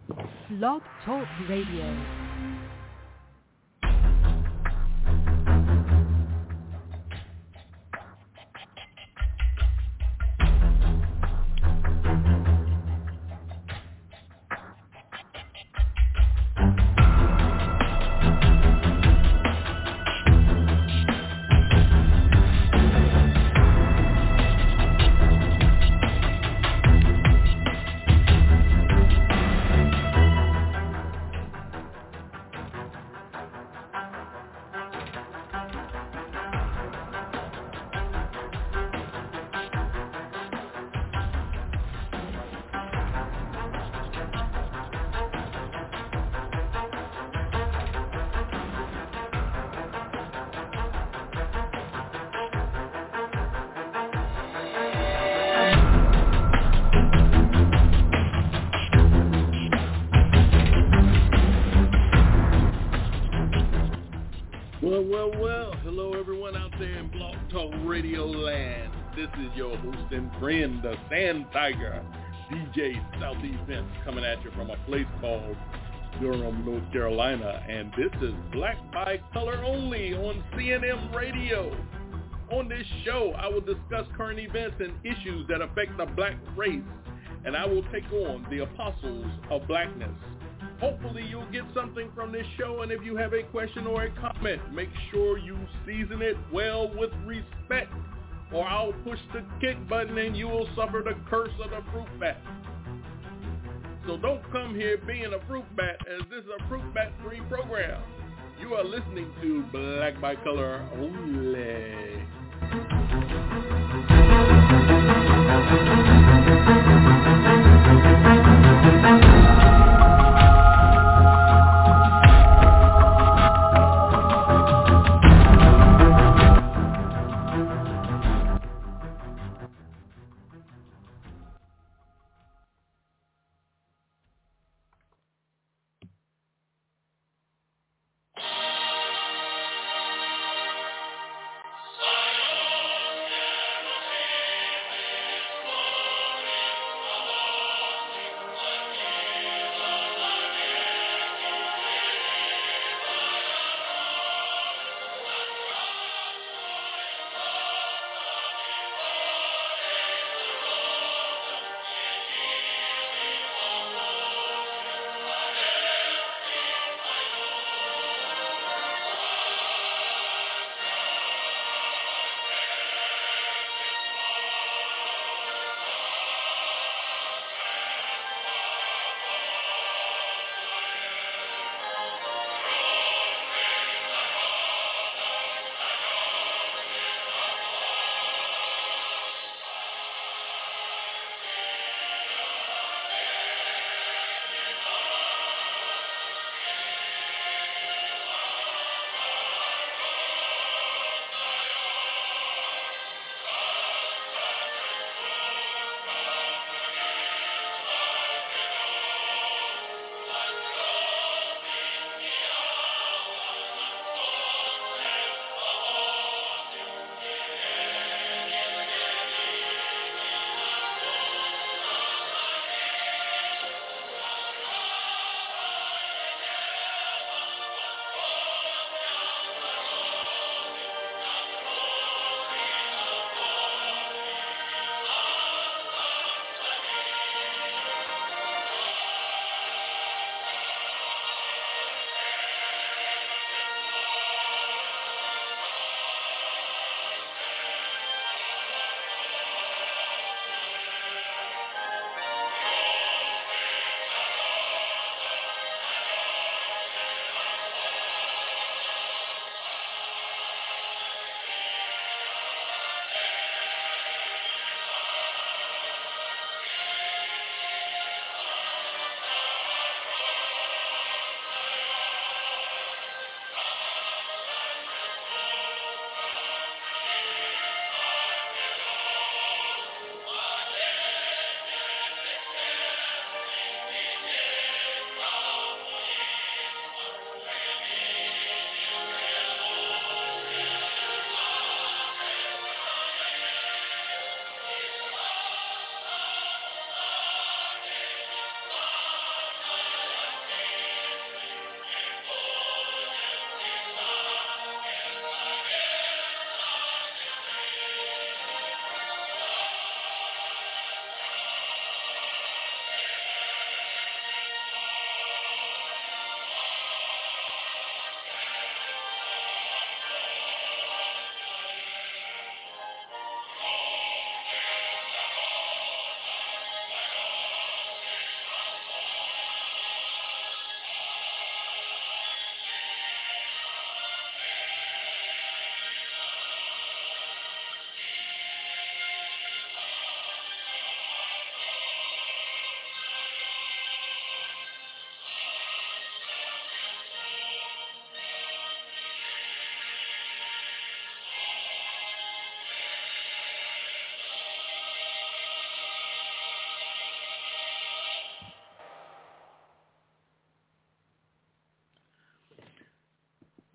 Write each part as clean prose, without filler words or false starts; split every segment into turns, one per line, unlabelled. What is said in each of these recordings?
Blog Talk Radio.
Well, hello everyone out there in Blog Talk Radio land. This is your host and friend, the Sand Tiger, DJ Southeast Vince, coming at you from a place called Durham, North Carolina. And this is Black by Color Only on CNM Radio. On this show, I will discuss current events and issues that affect the black race, and I will take on the apostles of blackness. Hopefully you'll get something from this show, and if you have a question or a comment, make sure you season it well with respect, or I'll push the kick button and you will suffer the curse of the fruit bat. So don't come here being a fruit bat, as this is a fruit bat free program. You are listening to Black by Color Only.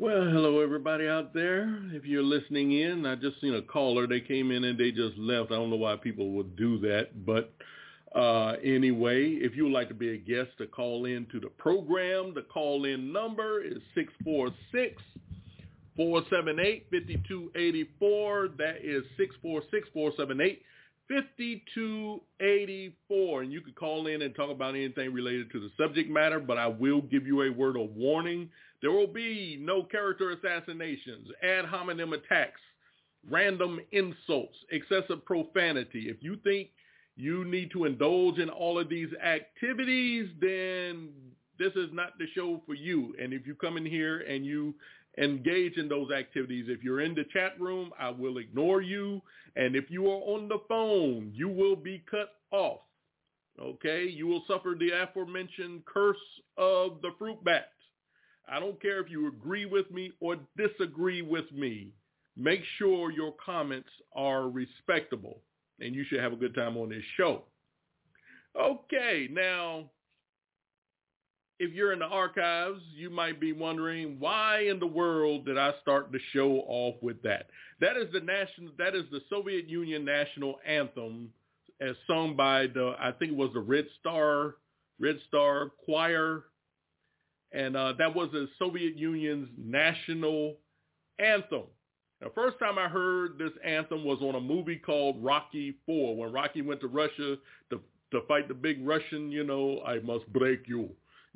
Well, hello everybody out there. If you're listening in, I just seen a caller. They came in and they just left. I don't know why people would do that, but anyway, if you would like to be a guest to call in to the program, the call-in number is 646-478-5284. That is 646-478-5284. And you can call in and talk about anything related to the subject matter, but I will give you a word of warning. There will be no character assassinations, ad hominem attacks, random insults, excessive profanity. If you think you need to indulge in all of these activities, then this is not the show for you. And if you come in here and you engage in those activities, if you're in the chat room, I will ignore you. And if you are on the phone, you will be cut off. Okay? You will suffer the aforementioned curse of the fruit bat. I don't care if you agree with me or disagree with me. Make sure your comments are respectable, and you should have a good time on this show. Okay, now, if you're in the archives, you might be wondering, why in the world did I start the show off with that? That is the Soviet Union national anthem, as sung by I think it was the Red Star Choir. And that was the Soviet Union's national anthem. The first time I heard this anthem was on a movie called Rocky IV, when Rocky went to Russia to fight the big Russian, I must break you,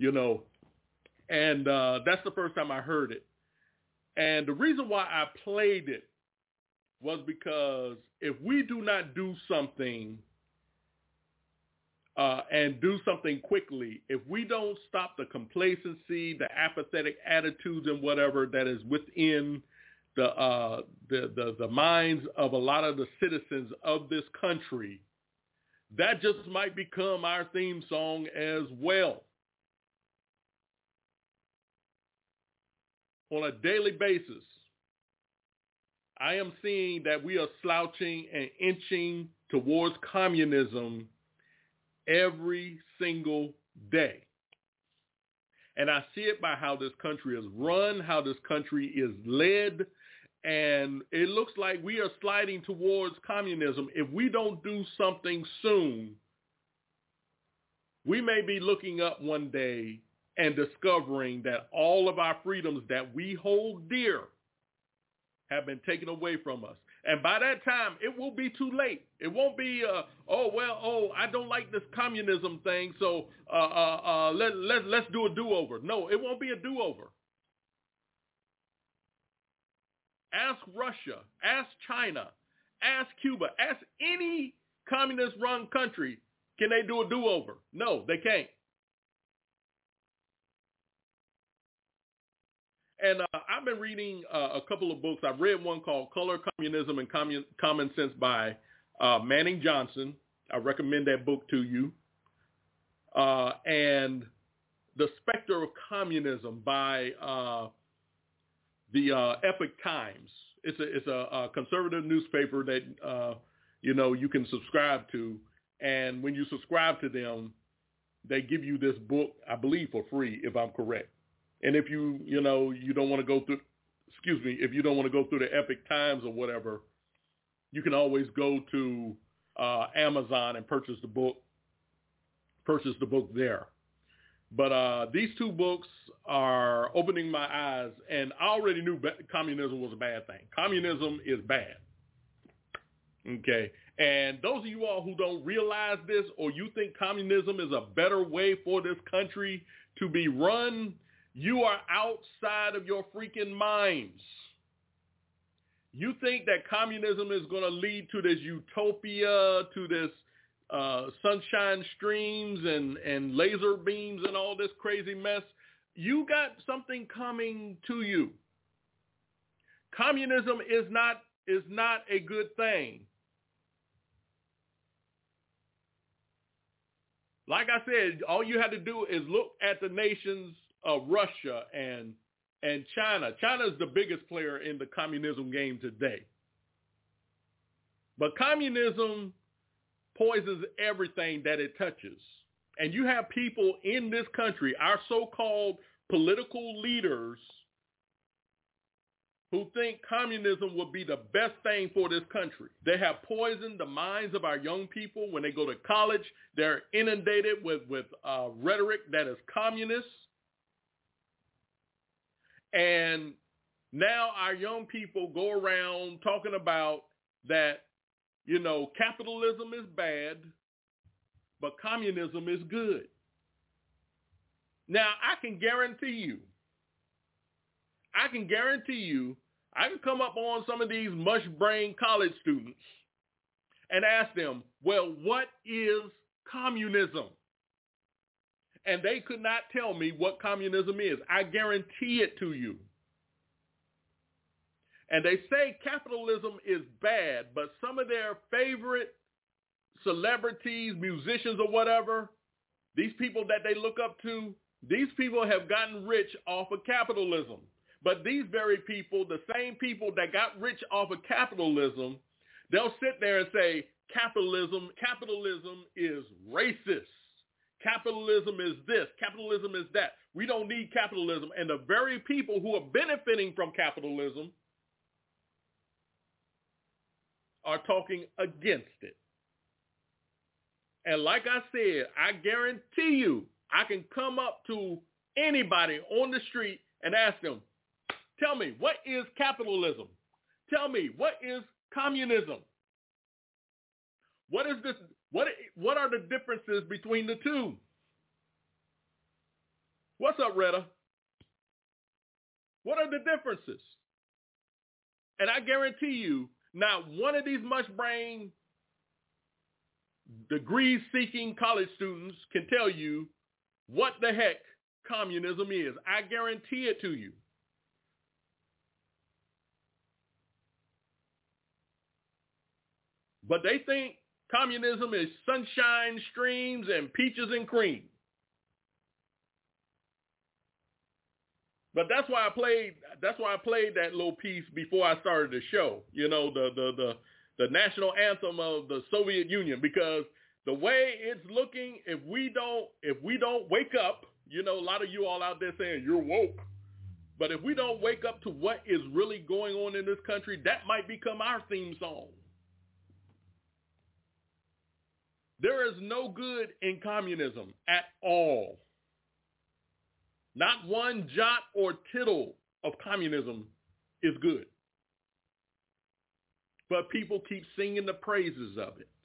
And that's the first time I heard it. And the reason why I played it was because if we do not do something and do something quickly, if we don't stop the complacency, the apathetic attitudes and whatever that is within the minds of a lot of the citizens of this country, that just might become our theme song as well. On a daily basis, I am seeing that we are slouching and inching towards communism every single day. And I see it by how this country is run, how this country is led, and it looks like we are sliding towards communism. If we don't do something soon, we may be looking up one day and discovering that all of our freedoms that we hold dear have been taken away from us. And by that time, it will be too late. It won't be, I don't like this communism thing, so let's do a do-over. No, it won't be a do-over. Ask Russia, ask China, ask Cuba, ask any communist-run country, can they do a do-over? No, they can't. And I've been reading a couple of books. I've read one called Color, Communism, and Common Sense by Manning Johnson. I recommend that book to you. And The Specter of Communism by the Epoch Times. It's a conservative newspaper that, you can subscribe to. And when you subscribe to them, they give you this book, I believe, for free, if I'm correct. And if you don't want to go through, if you don't want to go through the Epoch Times or whatever, you can always go to Amazon and purchase the book there. But these two books are opening my eyes, and I already knew communism was a bad thing. Communism is bad. Okay. And those of you all who don't realize this, or you think communism is a better way for this country to be run, you are outside of your freaking minds. You think that communism is going to lead to this utopia, to this sunshine streams and laser beams and all this crazy mess? You got something coming to you. Communism is not a good thing. Like I said, all you have to do is look at the nations of Russia and China. China is the biggest player in the communism game today. But communism poisons everything that it touches. And you have people in this country, our so-called political leaders, who think communism would be the best thing for this country. They have poisoned the minds of our young people. When they go to college, they're inundated with rhetoric that is communist. And now our young people go around talking about that, capitalism is bad, but communism is good. Now, I can guarantee you, I can come up on some of these mush-brain college students and ask them, well, what is communism? And they could not tell me what communism is. I guarantee it to you. And they say capitalism is bad, but some of their favorite celebrities, musicians or whatever, these people that they look up to, these people have gotten rich off of capitalism. But these very people, the same people that got rich off of capitalism, they'll sit there and say, capitalism is racist. Capitalism is this. Capitalism is that. We don't need capitalism. And the very people who are benefiting from capitalism are talking against it. And like I said, I guarantee you, I can come up to anybody on the street and ask them, tell me, what is capitalism? Tell me, what is communism? What is this? What are the differences between the two? What's up, Retta? What are the differences? And I guarantee you, not one of these mush-brain, degree-seeking college students can tell you what the heck communism is. I guarantee it to you. But they think communism is sunshine, streams, and peaches and cream. But that's why I played that little piece before I started the show. The national anthem of the Soviet Union, because the way it's looking, if we don't wake up, a lot of you all out there saying you're woke. But if we don't wake up to what is really going on in this country, that might become our theme song. There is no good in communism at all. Not one jot or tittle of communism is good. But people keep singing the praises of it.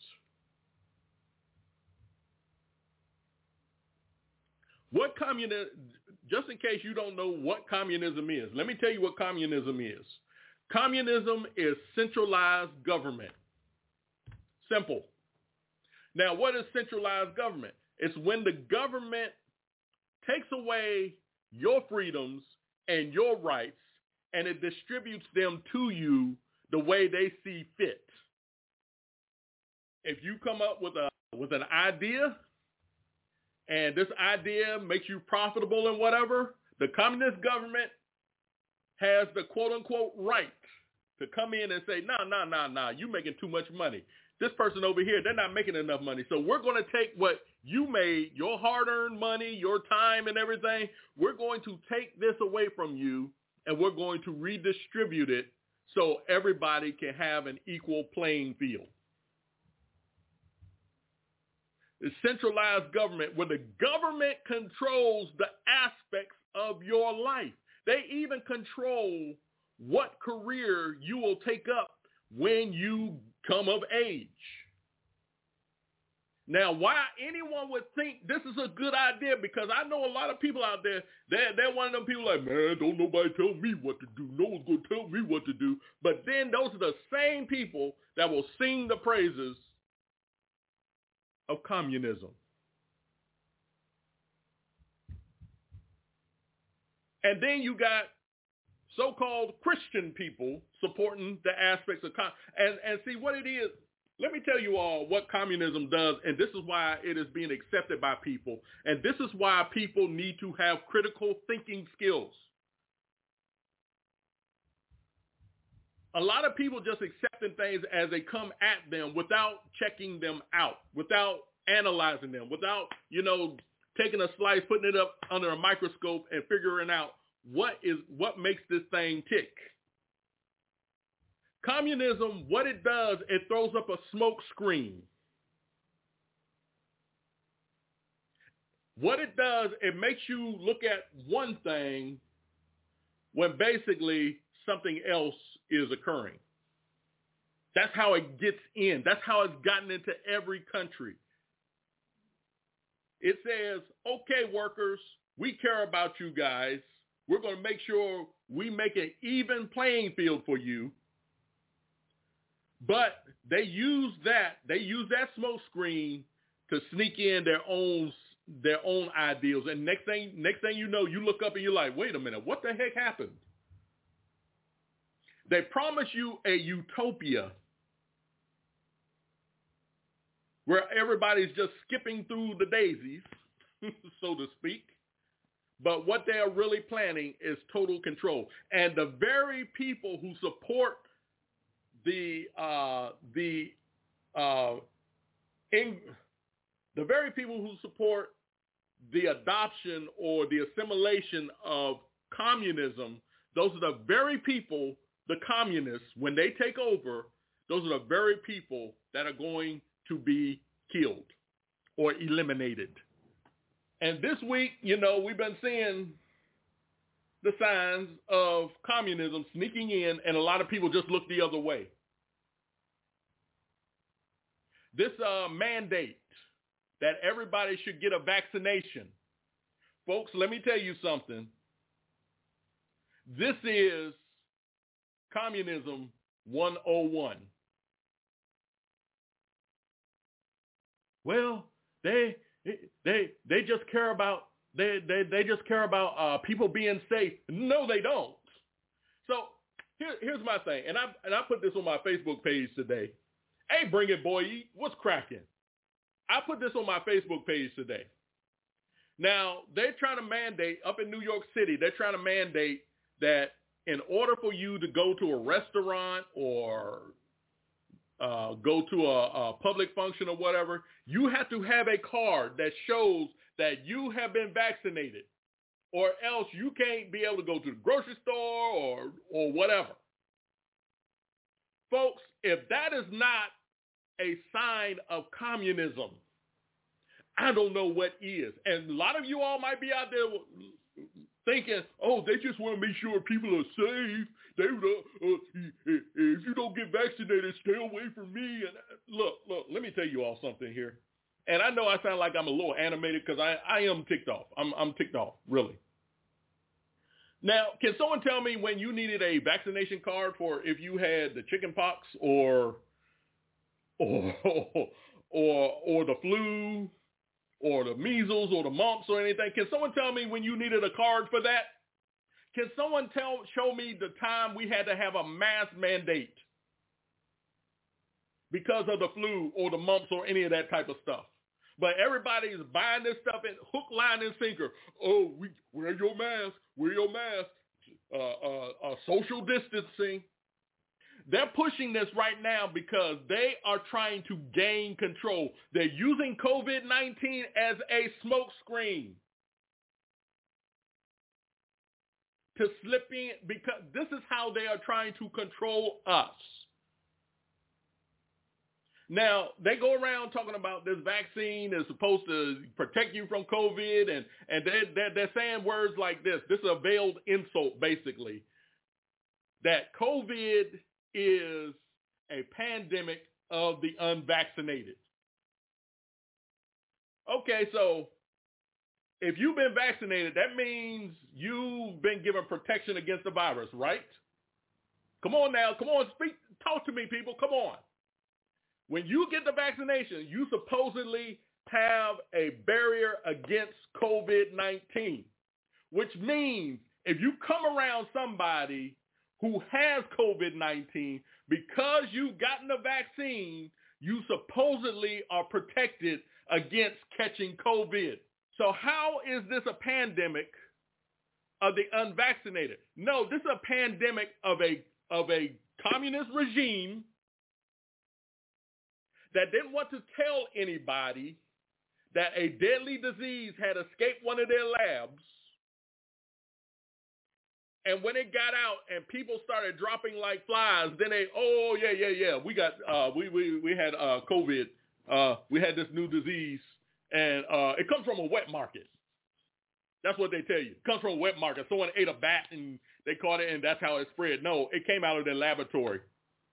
Just in case you don't know what communism is, let me tell you what communism is. Communism is centralized government. Simple. Now, what is centralized government? It's when the government takes away your freedoms and your rights and it distributes them to you the way they see fit. If you come up with an idea and this idea makes you profitable and whatever, the communist government has the quote-unquote right to come in and say, nah, you making too much money. This person over here, they're not making enough money. So we're going to take what you made, your hard-earned money, your time and everything, we're going to take this away from you and we're going to redistribute it so everybody can have an equal playing field. The centralized government, where the government controls the aspects of your life. They even control what career you will take up when you come of age. Now, why anyone would think this is a good idea, because I know a lot of people out there, they're one of them people like, man, don't nobody tell me what to do. No one's going to tell me what to do. But then those are the same people that will sing the praises of communism. And then you got so-called Christian people supporting the aspects of and see what it is. Let me tell you all what communism does, and this is why it is being accepted by people, and this is why people need to have critical thinking skills. A lot of people just accepting things as they come at them without checking them out, without analyzing them, without, taking a slice, putting it up under a microscope and figuring out what makes this thing tick. Communism, what it does, it throws up a smoke screen. What it does, it makes you look at one thing when basically something else is occurring. That's how it gets in. That's how it's gotten into every country. It says, okay, workers, we care about you guys. We're going to make sure we make an even playing field for you. But they use that smoke screen to sneak in their own ideals. And next thing you know, you look up and you're like, wait a minute, what the heck happened? They promise you a utopia where everybody's just skipping through the daisies, so to speak. But what they are really planning is total control. And the very people who support the very people who support the adoption or the assimilation of communism, those are the very people, the communists, when they take over, those are the very people that are going to be killed or eliminated. And this week, we've been seeing the signs of communism sneaking in, and a lot of people just look the other way. This mandate that everybody should get a vaccination. Folks, let me tell you something. This is communism 101. Well, they just care about people being safe. No, they don't. So here's my thing, and I put this on my Facebook page today. Hey, bring it, boy, what's cracking? I put this on my Facebook page today. Now, they're trying to mandate, up in New York City, they're trying to mandate that in order for you to go to a restaurant or go to a public function or whatever, you have to have a card that shows that you have been vaccinated, or else you can't be able to go to the grocery store or whatever. Folks, if that is not a sign of communism, I don't know what is. And a lot of you all might be out there thinking, oh, they just want to make sure people are safe. If you don't get vaccinated, stay away from me. And look, let me tell you all something here. And I know I sound like I'm a little animated because I am ticked off. I'm ticked off, really. Now, can someone tell me when you needed a vaccination card for if you had the chicken pox or the flu or the measles or the mumps or anything? Can someone tell me when you needed a card for that? Can someone show me the time we had to have a mask mandate because of the flu or the mumps or any of that type of stuff? But everybody's buying this stuff in hook, line, and sinker. Oh, wear your mask, social distancing. They're pushing this right now because they are trying to gain control. They're using COVID-19 as a smokescreen to slip in, because this is how they are trying to control us. Now, they go around talking about this vaccine is supposed to protect you from COVID, and they're saying words like this. This is a veiled insult, basically, that COVID is a pandemic of the unvaccinated. Okay, so if you've been vaccinated, that means you've been given protection against the virus, right? Come on now, talk to me, people, come on. When you get the vaccination, you supposedly have a barrier against COVID-19, which means if you come around somebody who has COVID-19, because you've gotten the vaccine, you supposedly are protected against catching COVID. So how is this a pandemic of the unvaccinated? No, this is a pandemic of a communist regime that didn't want to tell anybody that a deadly disease had escaped one of their labs, And when it got out and people started dropping like flies, then they, we got, we had COVID. We had this new disease, and it comes from a wet market. That's what they tell you. It comes from a wet market. Someone ate a bat and they caught it, and that's how it spread. No, it came out of their laboratory.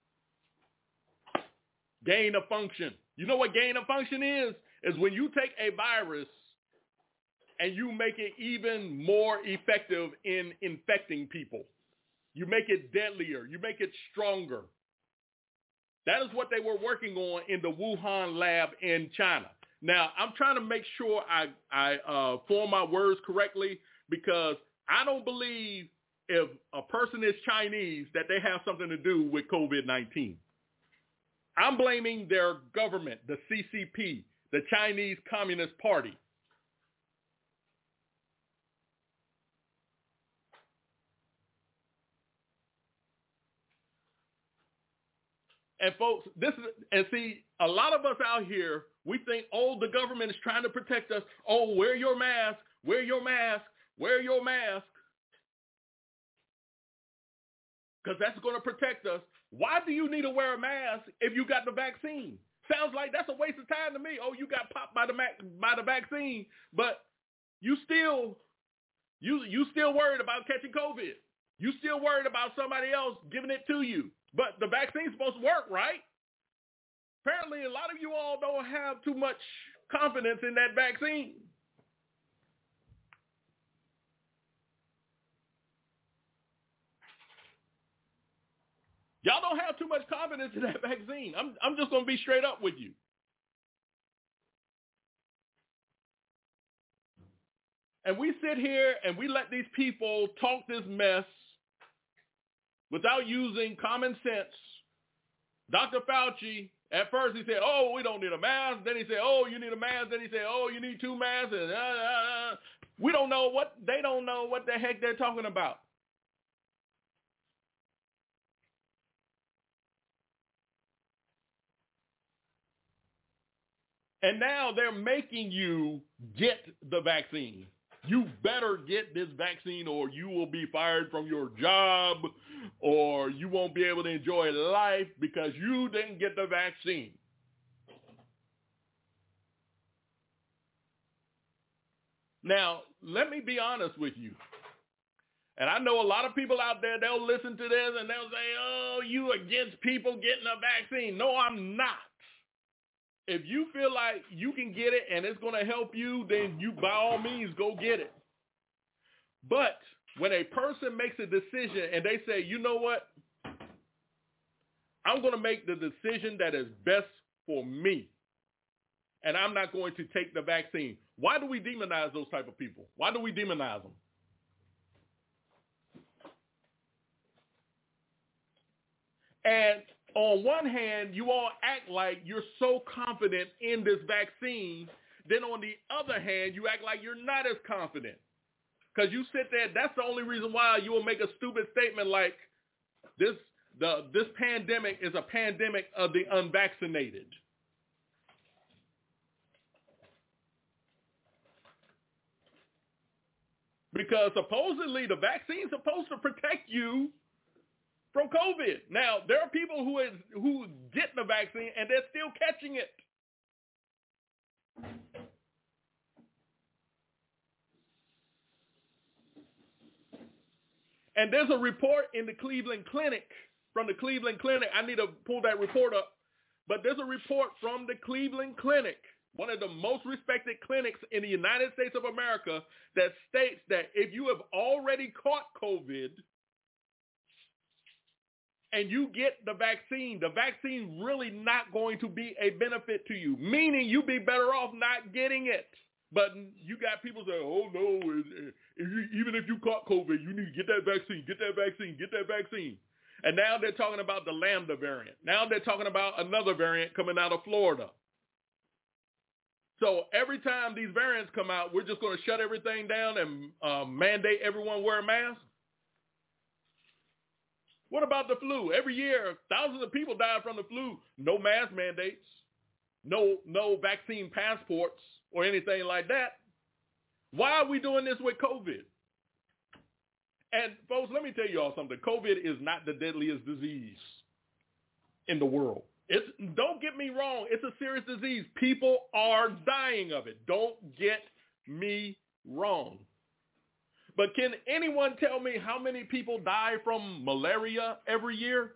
Gain of function. You know what gain of function is? Is when you take a virus and you make it even more effective in infecting people. You make it deadlier. You make it stronger. That is what they were working on in the Wuhan lab in China. Now, I'm trying to make sure I form my words correctly, because I don't believe if a person is Chinese that they have something to do with COVID-19. I'm blaming their government, the CCP, the Chinese Communist Party. And folks, a lot of us out here, we think, oh, the government is trying to protect us. Oh, wear your mask, wear your mask, wear your mask. Because that's going to protect us. Why do you need to wear a mask if you got the vaccine? Sounds like that's a waste of time to me. Oh, you got popped by the vaccine, but you still worried about catching COVID. You still worried about somebody else giving it to you. But the vaccine's supposed to work, right? Apparently, a lot of you all don't have too much confidence in that vaccine. Y'all don't have too much confidence in that vaccine. I'm just going to be straight up with you. And we sit here and we let these people talk this mess without using common sense. Dr. Fauci, at first he said, oh, we don't need a mask. Then he said, oh, you need a mask. Then he said, oh, you need 2 masks. And, they don't know what the heck they're talking about. And now they're making you get the vaccine. You better get this vaccine or you will be fired from your job, or you won't be able to enjoy life because you didn't get the vaccine. Now, let me be honest with you. And I know a lot of people out there, they'll listen to this and they'll say, oh, you against people getting a vaccine. No, I'm not. If you feel like you can get it and it's going to help you, then you, by all means, go get it. But when a person makes a decision and they say, you know what, I'm going to make the decision that is best for me, and I'm not going to take the vaccine. Why do we demonize those type of people? Why do we demonize them? And on one hand, you all act like you're so confident in this vaccine. Then on the other hand, you act like you're not as confident. Because you sit there, that's the only reason why you will make a stupid statement like this pandemic is a pandemic of the unvaccinated. Because supposedly the vaccine's supposed to protect you from COVID. Now, there are people who get the vaccine and they're still catching it. And there's a report in the Cleveland Clinic, from the Cleveland Clinic. I need to pull that report up. But there's a report from the Cleveland Clinic, one of the most respected clinics in the United States of America, that states that if you have already caught COVID and you get the vaccine really not going to be a benefit to you, meaning you'd be better off not getting it. But you got people saying, oh, no, even if you caught COVID, you need to get that vaccine, get that vaccine, get that vaccine. And now they're talking about the Lambda variant. Now they're talking about another variant coming out of Florida. So every time these variants come out, we're just going to shut everything down and mandate everyone wear a mask? What about the flu? Every year, thousands of people die from the flu. No mask mandates, no vaccine passports or anything like that. Why are we doing this with COVID? And folks, let me tell you all something. COVID is not the deadliest disease in the world. Don't get me wrong. It's a serious disease. People are dying of it. Don't get me wrong. But can anyone tell me how many people die from malaria every year?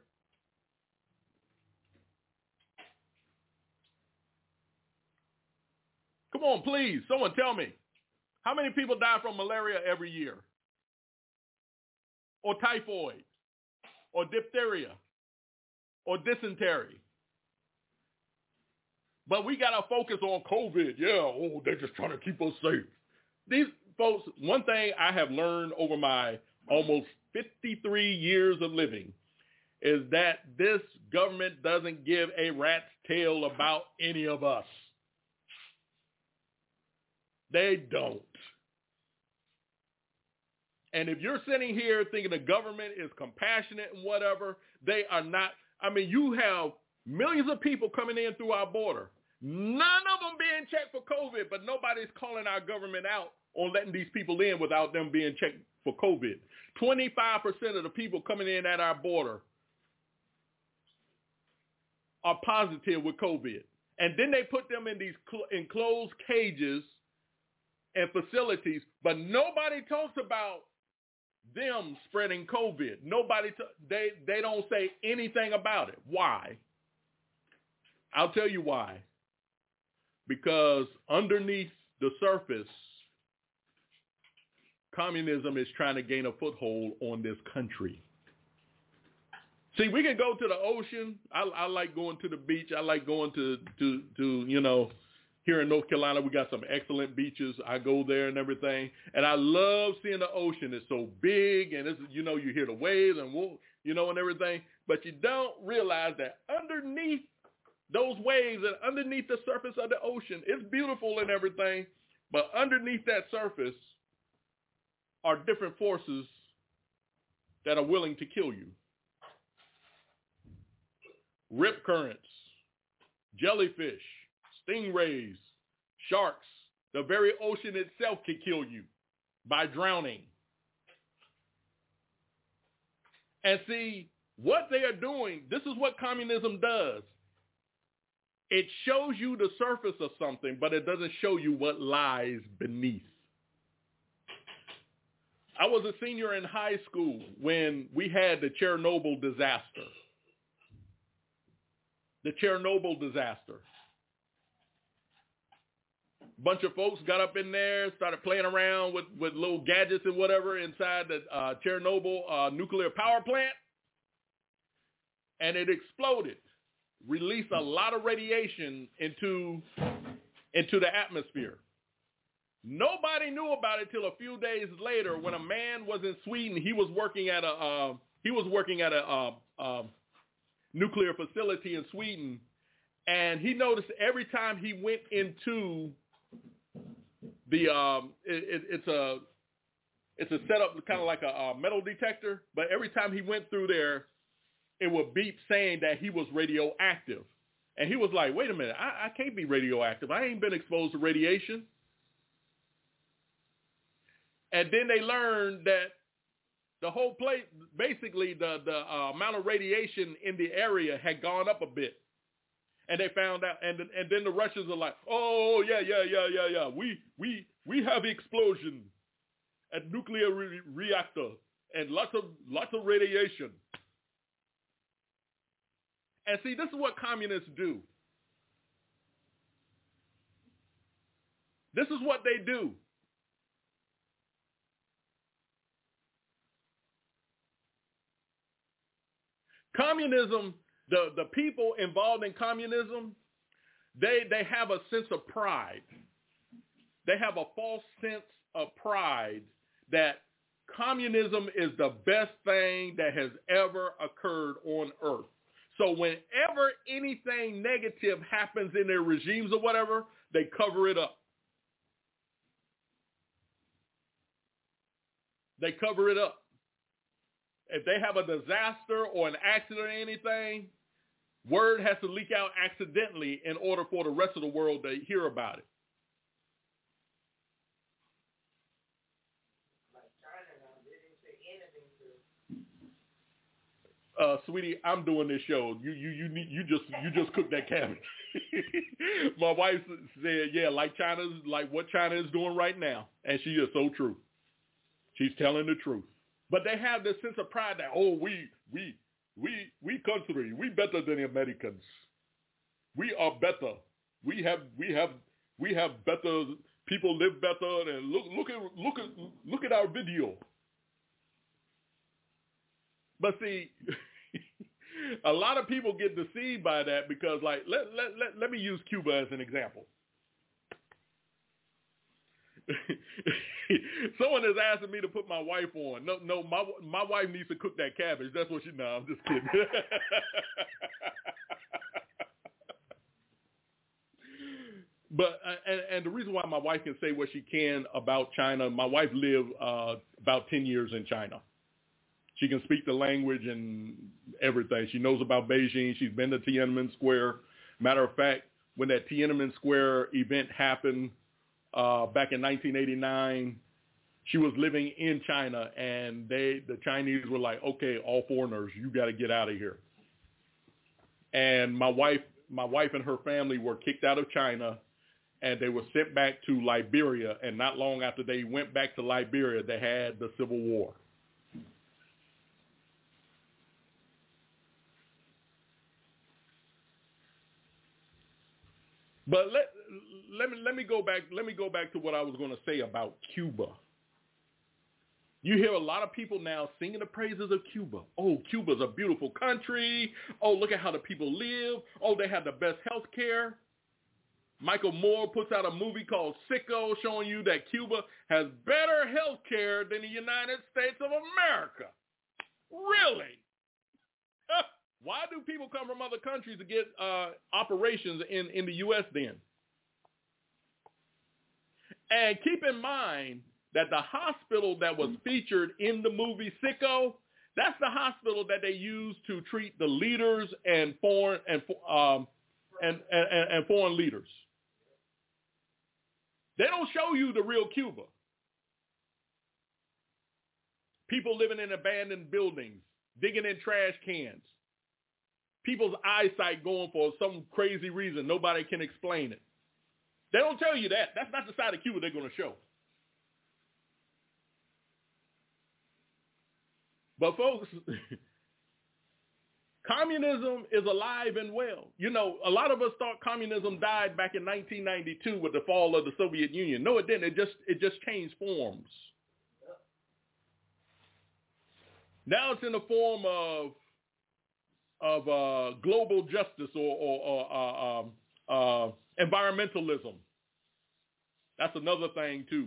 Come on, please. Someone tell me. How many people die from malaria every year? Or typhoid? Or diphtheria? Or dysentery? But we got to focus on COVID. Yeah, they're just trying to keep us safe. These folks, one thing I have learned over my almost 53 years of living is that this government doesn't give a rat's tail about any of us. They don't. And if you're sitting here thinking the government is compassionate and whatever, they are not. I mean, you have millions of people coming in through our border. None of them being checked for COVID, but nobody's calling our government out on letting these people in without them being checked for COVID. 25% of the people coming in at our border are positive with COVID. And then they put them in these enclosed cages and facilities, but nobody talks about them spreading COVID. They don't say anything about it. Why? I'll tell you why. Because underneath the surface, communism is trying to gain a foothold on this country. See, we can go to the ocean. I like going to the beach. I like going to here in North Carolina, we got some excellent beaches. I go there and everything. And I love seeing the ocean. It's so big and it's, you hear the waves and, and everything. But you don't realize that underneath those waves and underneath the surface of the ocean, it's beautiful and everything. But underneath that surface are different forces that are willing to kill you. Rip currents, jellyfish, stingrays, sharks. The very ocean itself can kill you by drowning. And see, what they are doing, this is what communism does. It shows you the surface of something, but it doesn't show you what lies beneath. I was a senior in high school when we had the Chernobyl disaster. The Chernobyl disaster. Bunch of folks got up in there, started playing around with little gadgets and whatever inside the Chernobyl nuclear power plant. And it exploded, released a lot of radiation into the atmosphere. Nobody knew about it till a few days later when a man was in Sweden. He was working at a nuclear facility in Sweden, and he noticed every time he went into the it's a setup kind of like a metal detector, but every time he went through there, it would beep saying that he was radioactive. And he was like, wait a minute, I can't be radioactive. I ain't been exposed to radiation. And then they learned that the whole place, basically the amount of radiation in the area had gone up a bit. And they found out, and then the Russians are like, oh, yeah. We have explosion at nuclear reactor and lots of radiation. And see, this is what communists do. This is what they do. Communism, the people involved in communism, they have a sense of pride. They have a false sense of pride that communism is the best thing that has ever occurred on earth. So whenever anything negative happens in their regimes or whatever, they cover it up. They cover it up. If they have a disaster or an accident or anything, word has to leak out accidentally in order for the rest of the world to hear about it. Sweetie, I'm doing this show. You just cook that cabbage. My wife said, yeah, like what China is doing right now, and she is so true. She's telling the truth. But they have this sense of pride that we country, we better than the Americans. We are better. We have better. People live better. And look at our video. But see, a lot of people get deceived by that because, like, let me use Cuba as an example. Someone is asking me to put my wife on. No, my wife needs to cook that cabbage. That's what she. No, I'm just kidding. But and the reason why my wife can say what she can about China, my wife lived about 10 years in China. She can speak the language and everything. She knows about Beijing. She's been to Tiananmen Square. Matter of fact, when that Tiananmen Square event happened back in 1989, she was living in China, and the Chinese were like, okay, all foreigners, you got to get out of here. And my wife and her family were kicked out of China, and they were sent back to Liberia. And not long after they went back to Liberia, they had the Civil War. But let me go back. Let me go back to what I was going to say about Cuba. You hear a lot of people now singing the praises of Cuba. Oh, Cuba's a beautiful country. Oh, look at how the people live. Oh, they have the best health care. Michael Moore puts out a movie called Sicko showing you that Cuba has better health care than the United States of America. Really? Why do people come from other countries to get operations in the U.S. then? And keep in mind that the hospital that was featured in the movie Sicko, that's the hospital that they use to treat the leaders and foreign leaders. They don't show you the real Cuba. People living in abandoned buildings, digging in trash cans. People's eyesight going for some crazy reason. Nobody can explain it. They don't tell you that. That's not the side of Cuba they're going to show. But folks, communism is alive and well. You know, a lot of us thought communism died back in 1992 with the fall of the Soviet Union. No, it didn't. It just changed forms. Now it's in the form of global justice or environmentalism. That's another thing too.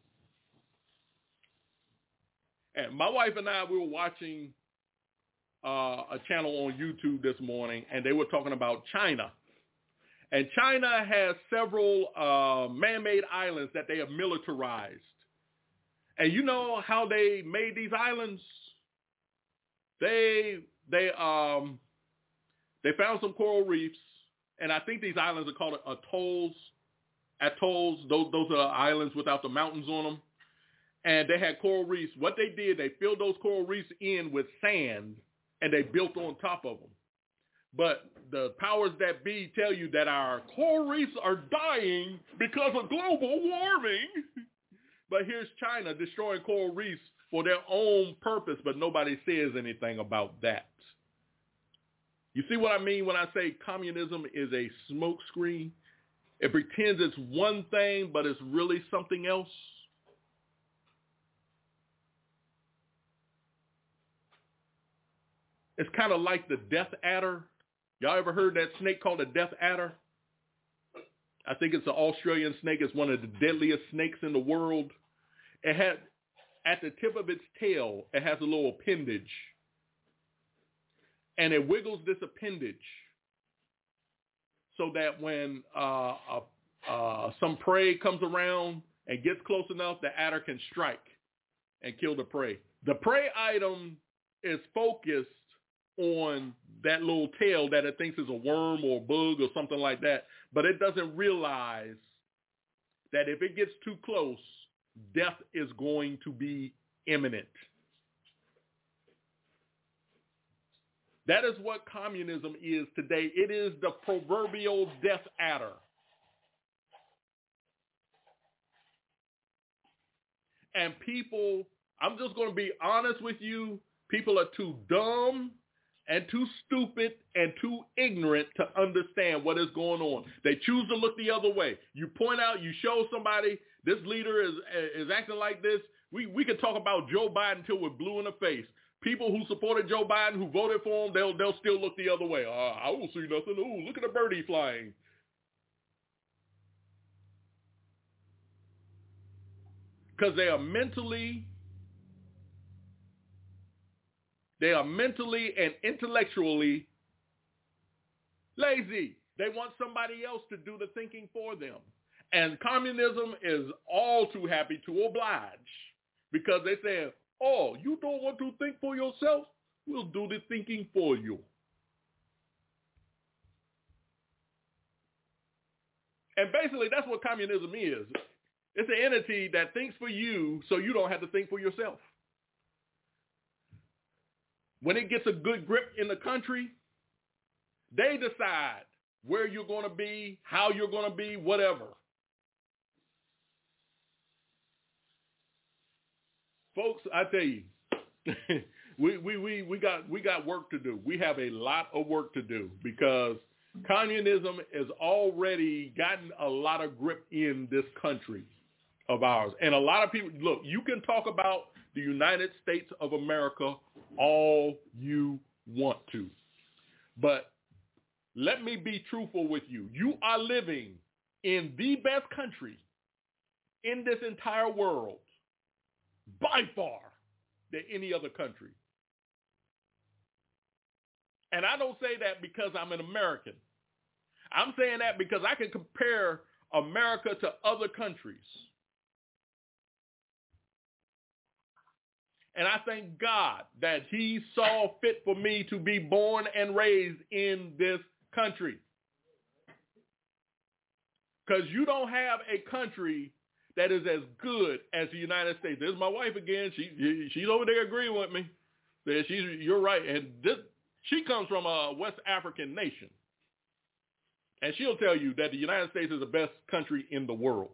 And my wife and I, we were watching a channel on YouTube this morning, and they were talking about China. And China has several man-made islands that they have militarized. And you know how they made these islands? They found some coral reefs, and I think these islands are called atolls. Atolls, those are islands without the mountains on them. And they had coral reefs. What they did, they filled those coral reefs in with sand, and they built on top of them. But the powers that be tell you that our coral reefs are dying because of global warming. But here's China destroying coral reefs for their own purpose, but nobody says anything about that. You see what I mean when I say communism is a smokescreen? It pretends it's one thing, but it's really something else. It's kind of like the death adder. Y'all ever heard that snake called a death adder? I think it's an Australian snake. It's one of the deadliest snakes in the world. It had, at the tip of its tail, it has a little appendage. And it wiggles this appendage so that when some prey comes around and gets close enough, the adder can strike and kill the prey. The prey item is focused on that little tail that it thinks is a worm or a bug or something like that, but it doesn't realize that if it gets too close, death is going to be imminent. That is what communism is today. It is the proverbial death adder. And people, I'm just going to be honest with you, people are too dumb and too stupid and too ignorant to understand what is going on. They choose to look the other way. You point out, you show somebody this leader is acting like this. We can talk about Joe Biden till we're blue in the face. People who supported Joe Biden, who voted for him, they'll still look the other way. I won't see nothing. Ooh, look at a birdie flying. Because they are mentally and intellectually lazy. They want somebody else to do the thinking for them. And communism is all too happy to oblige because they say, oh, you don't want to think for yourself? We'll do the thinking for you. And basically, that's what communism is. It's an entity that thinks for you so you don't have to think for yourself. When it gets a good grip in the country, they decide where you're going to be, how you're going to be, whatever. Folks, I tell you, we got work to do. We have a lot of work to do because communism has already gotten a lot of grip in this country of ours. And a lot of people, look, you can talk about the United States of America all you want to. But let me be truthful with you. You are living in the best country in this entire world by far than any other country. And I don't say that because I'm an American. I'm saying that because I can compare America to other countries. And I thank God that he saw fit for me to be born and raised in this country. Because you don't have a country that is as good as the United States. There's my wife again. She's over there agreeing with me. You're right. And she comes from a West African nation. And she'll tell you that the United States is the best country in the world.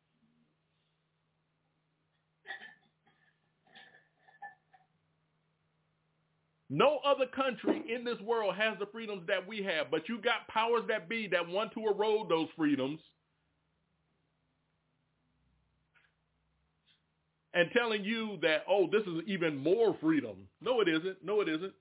No other country in this world has the freedoms that we have, but you got powers that be that want to erode those freedoms and telling you that, oh, this is even more freedom. No, it isn't. No, it isn't.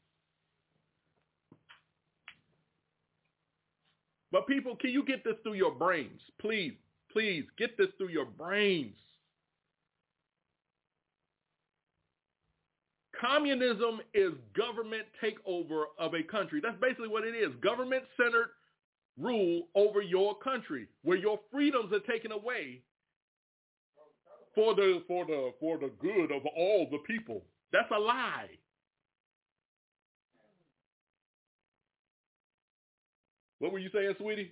But people, can you get this through your brains? Please, please get this through your brains. Communism is government takeover of a country. That's basically what it is. Government-centered rule over your country, where your freedoms are taken away for the good of all the people. That's a lie. What were you saying, sweetie?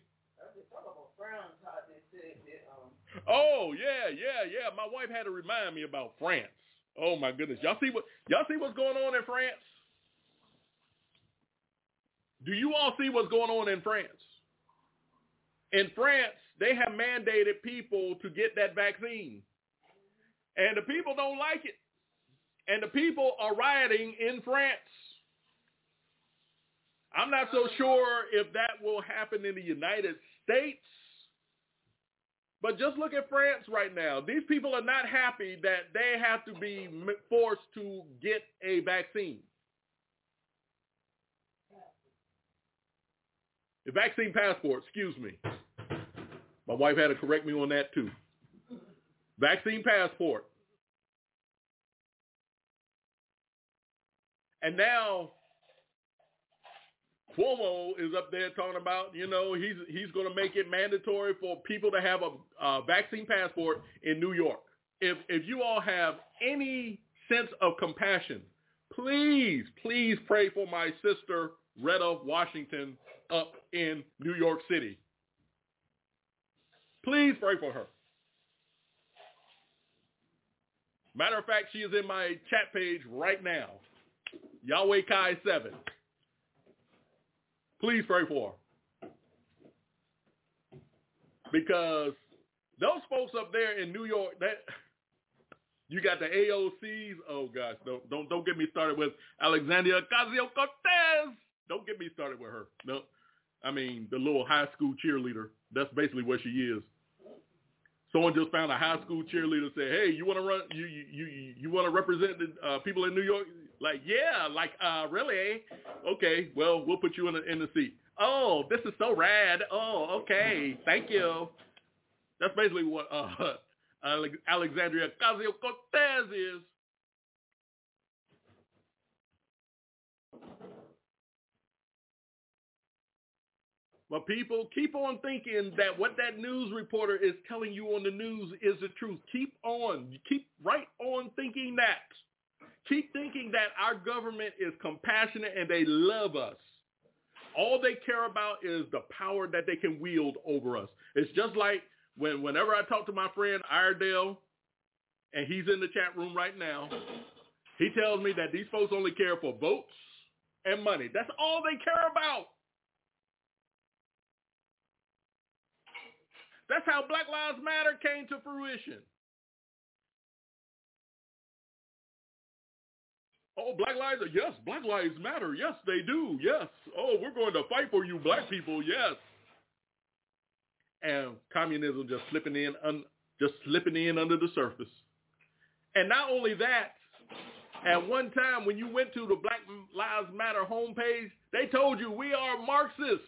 Oh, yeah. My wife had to remind me about France. Oh my goodness. Y'all see what's going on in France? Do you all see what's going on in France? In France, they have mandated people to get that vaccine. And the people don't like it. And the people are rioting in France. I'm not so sure if that will happen in the United States. But just look at France right now. These people are not happy that they have to be forced to get a vaccine. A vaccine passport, excuse me. My wife had to correct me on that too. Vaccine passport. And now Cuomo is up there talking about, he's going to make it mandatory for people to have a vaccine passport in New York. If you all have any sense of compassion, please pray for my sister, Retta Washington, up in New York City. Please pray for her. Matter of fact, she is in my chat page right now. Yahweh Kai 7. Please pray for her. Because those folks up there in New York, that you got the AOCs. Oh gosh, don't get me started with Alexandria Ocasio-Cortez. Don't get me started with her. No, I mean the little high school cheerleader. That's basically what she is. Someone just found a high school cheerleader said, "Hey, you want to run? You want to represent the people in New York?" Like, yeah, like really? Okay, well, we'll put you in the seat. Oh, this is so rad. Oh, okay, thank you. That's basically what Alexandria Ocasio-Cortez is. But people, keep on thinking that what that news reporter is telling you on the news is the truth. Keep right on thinking that. Keep thinking that our government is compassionate and they love us. All they care about is the power that they can wield over us. It's just like whenever I talk to my friend Iredale, and he's in the chat room right now, he tells me that these folks only care for votes and money. That's all they care about. That's how Black Lives Matter came to fruition. Oh, Black Lives Matter. Yes, they do. Yes. Oh, we're going to fight for you black people. Yes. And communism just slipping in under the surface. And not only that, at one time when you went to the Black Lives Matter homepage, they told you we are Marxists.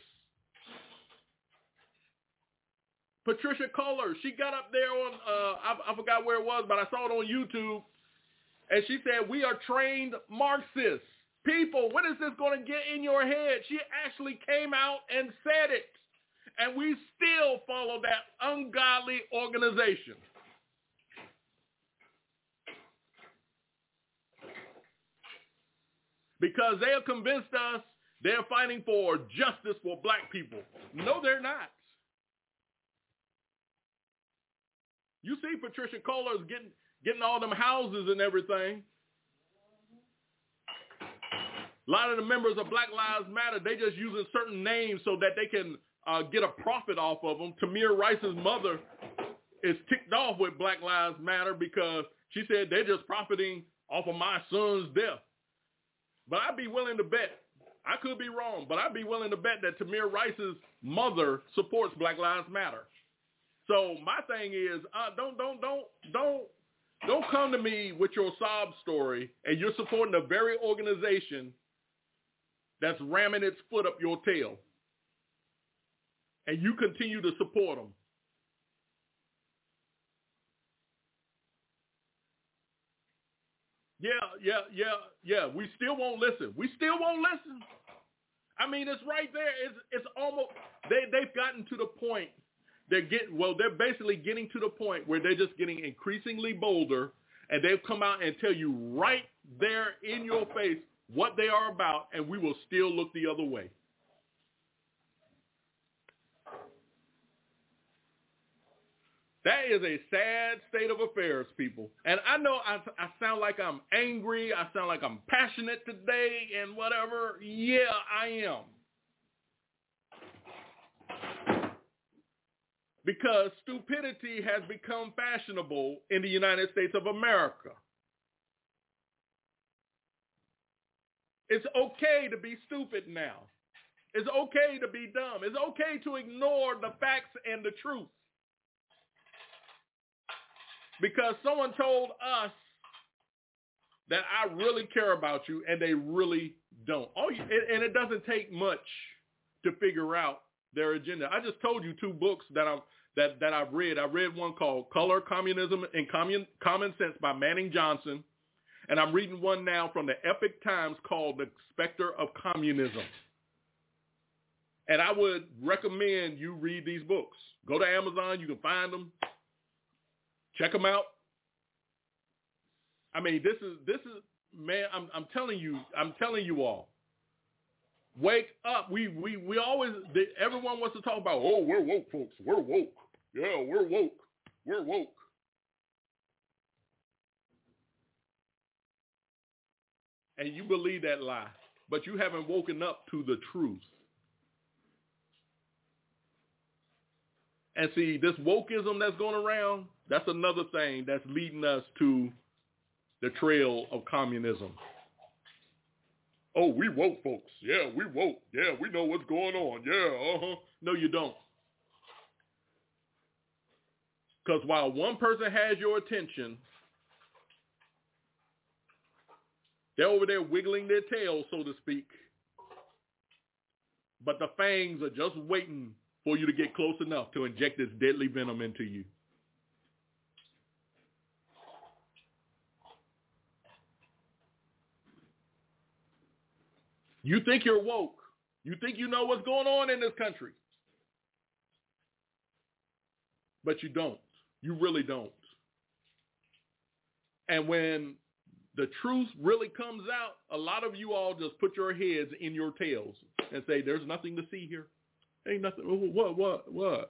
Patricia Cullors, she got up there on, I forgot where it was, but I saw it on YouTube, and she said, we are trained Marxists. People, when is this going to get in your head? She actually came out and said it, and we still follow that ungodly organization. Because they have convinced us they're fighting for justice for black people. No, they're not. You see Patricia Cullors getting all them houses and everything. A lot of the members of Black Lives Matter, they just using certain names so that they can get a profit off of them. Tamir Rice's mother is ticked off with Black Lives Matter because she said they're just profiting off of my son's death. But I'd be willing to bet, I could be wrong, but I'd be willing to bet that Tamir Rice's mother supports Black Lives Matter. So my thing is, don't come to me with your sob story and you're supporting the very organization that's ramming its foot up your tail, and you continue to support them. Yeah. We still won't listen. I mean, it's right there. It's almost they've gotten to the point. They're basically getting to the point where they're just getting increasingly bolder, and they've come out and tell you right there in your face what they are about, and we will still look the other way. That is a sad state of affairs, people. And I know I sound like I'm angry. I sound like I'm passionate today and whatever. Yeah, I am. Because stupidity has become fashionable in the United States of America. It's okay to be stupid now. It's okay to be dumb. It's okay to ignore the facts and the truth. Because someone told us that I really care about you, and they really don't. And it doesn't take much to figure out their agenda. I just told you two books that I've read. I read one called Color, Communism, and Common Sense by Manning Johnson. And I'm reading one now from the Epoch Times called The Specter of Communism. And I would recommend you read these books. Go to Amazon. You can find them. Check them out. I mean, this is man, I'm telling you all. Wake up. We always, everyone wants to talk about, oh, we're woke, folks. We're woke. Yeah, we're woke. We're woke. And you believe that lie, but you haven't woken up to the truth. And see, this wokeism that's going around, that's another thing that's leading us to the trail of communism. Oh, we woke, folks. Yeah, we woke. Yeah, we know what's going on. Yeah, No, you don't. Because while one person has your attention, they're over there wiggling their tail, so to speak. But the fangs are just waiting for you to get close enough to inject this deadly venom into you. You think you're woke. You think you know what's going on in this country. But you don't. You really don't. And when the truth really comes out, a lot of you all just put your heads in your tails and say, there's nothing to see here. Ain't nothing. What?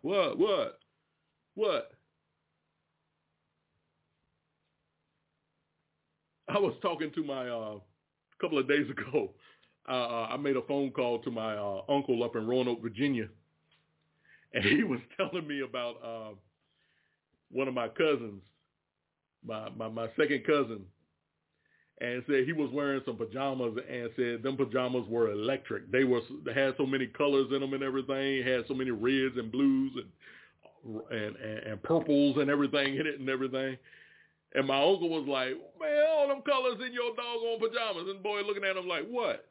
I was talking to my, a couple of days ago, I made a phone call to my uncle up in Roanoke, Virginia. And he was telling me about one of my cousins, my second cousin, and said he was wearing some pajamas and said them pajamas were electric. They had so many colors in them and everything, had so many reds and blues and purples and everything in it and everything. And my uncle was like, man, all them colors in your doggone pajamas. And the boy looking at him like, what?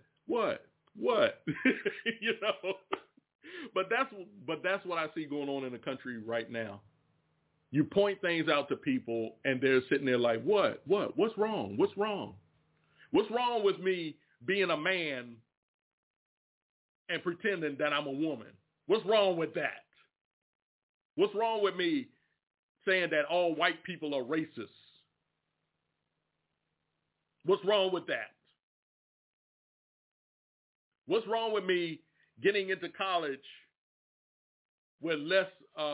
You know? But that's what I see going on in the country right now. You point things out to people, and they're sitting there like, what? What's wrong? What's wrong? What's wrong with me being a man and pretending that I'm a woman? What's wrong with that? What's wrong with me saying that all white people are racist? What's wrong with that? What's wrong with me getting into college with less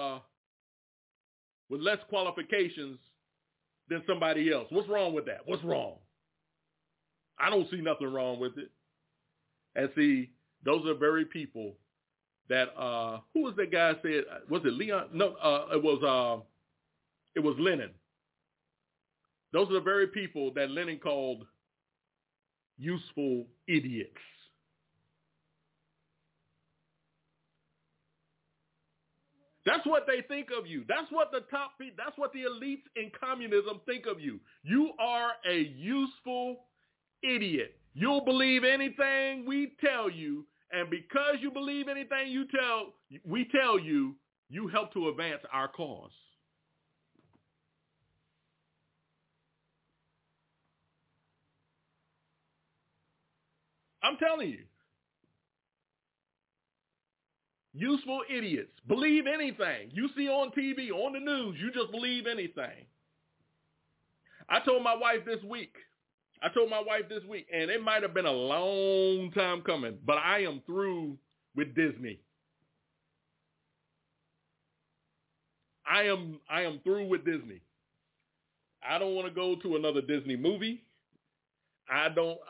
qualifications than somebody else? What's wrong with that? What's wrong? I don't see nothing wrong with it. And see, those are very people that who was that guy said? Was it Leon? No, it was Lenin. Those are the very people that Lenin called useful idiots. That's what they think of you. That's what the elites in communism think of you. You are a useful idiot. You'll believe anything we tell you, and because you believe anything we tell you, you help to advance our cause. I'm telling you. Useful idiots. Believe anything. You see on TV, on the news, you just believe anything. I told my wife this week, and it might have been a long time coming, but I am through with Disney. I am through with Disney. I don't want to go to another Disney movie. I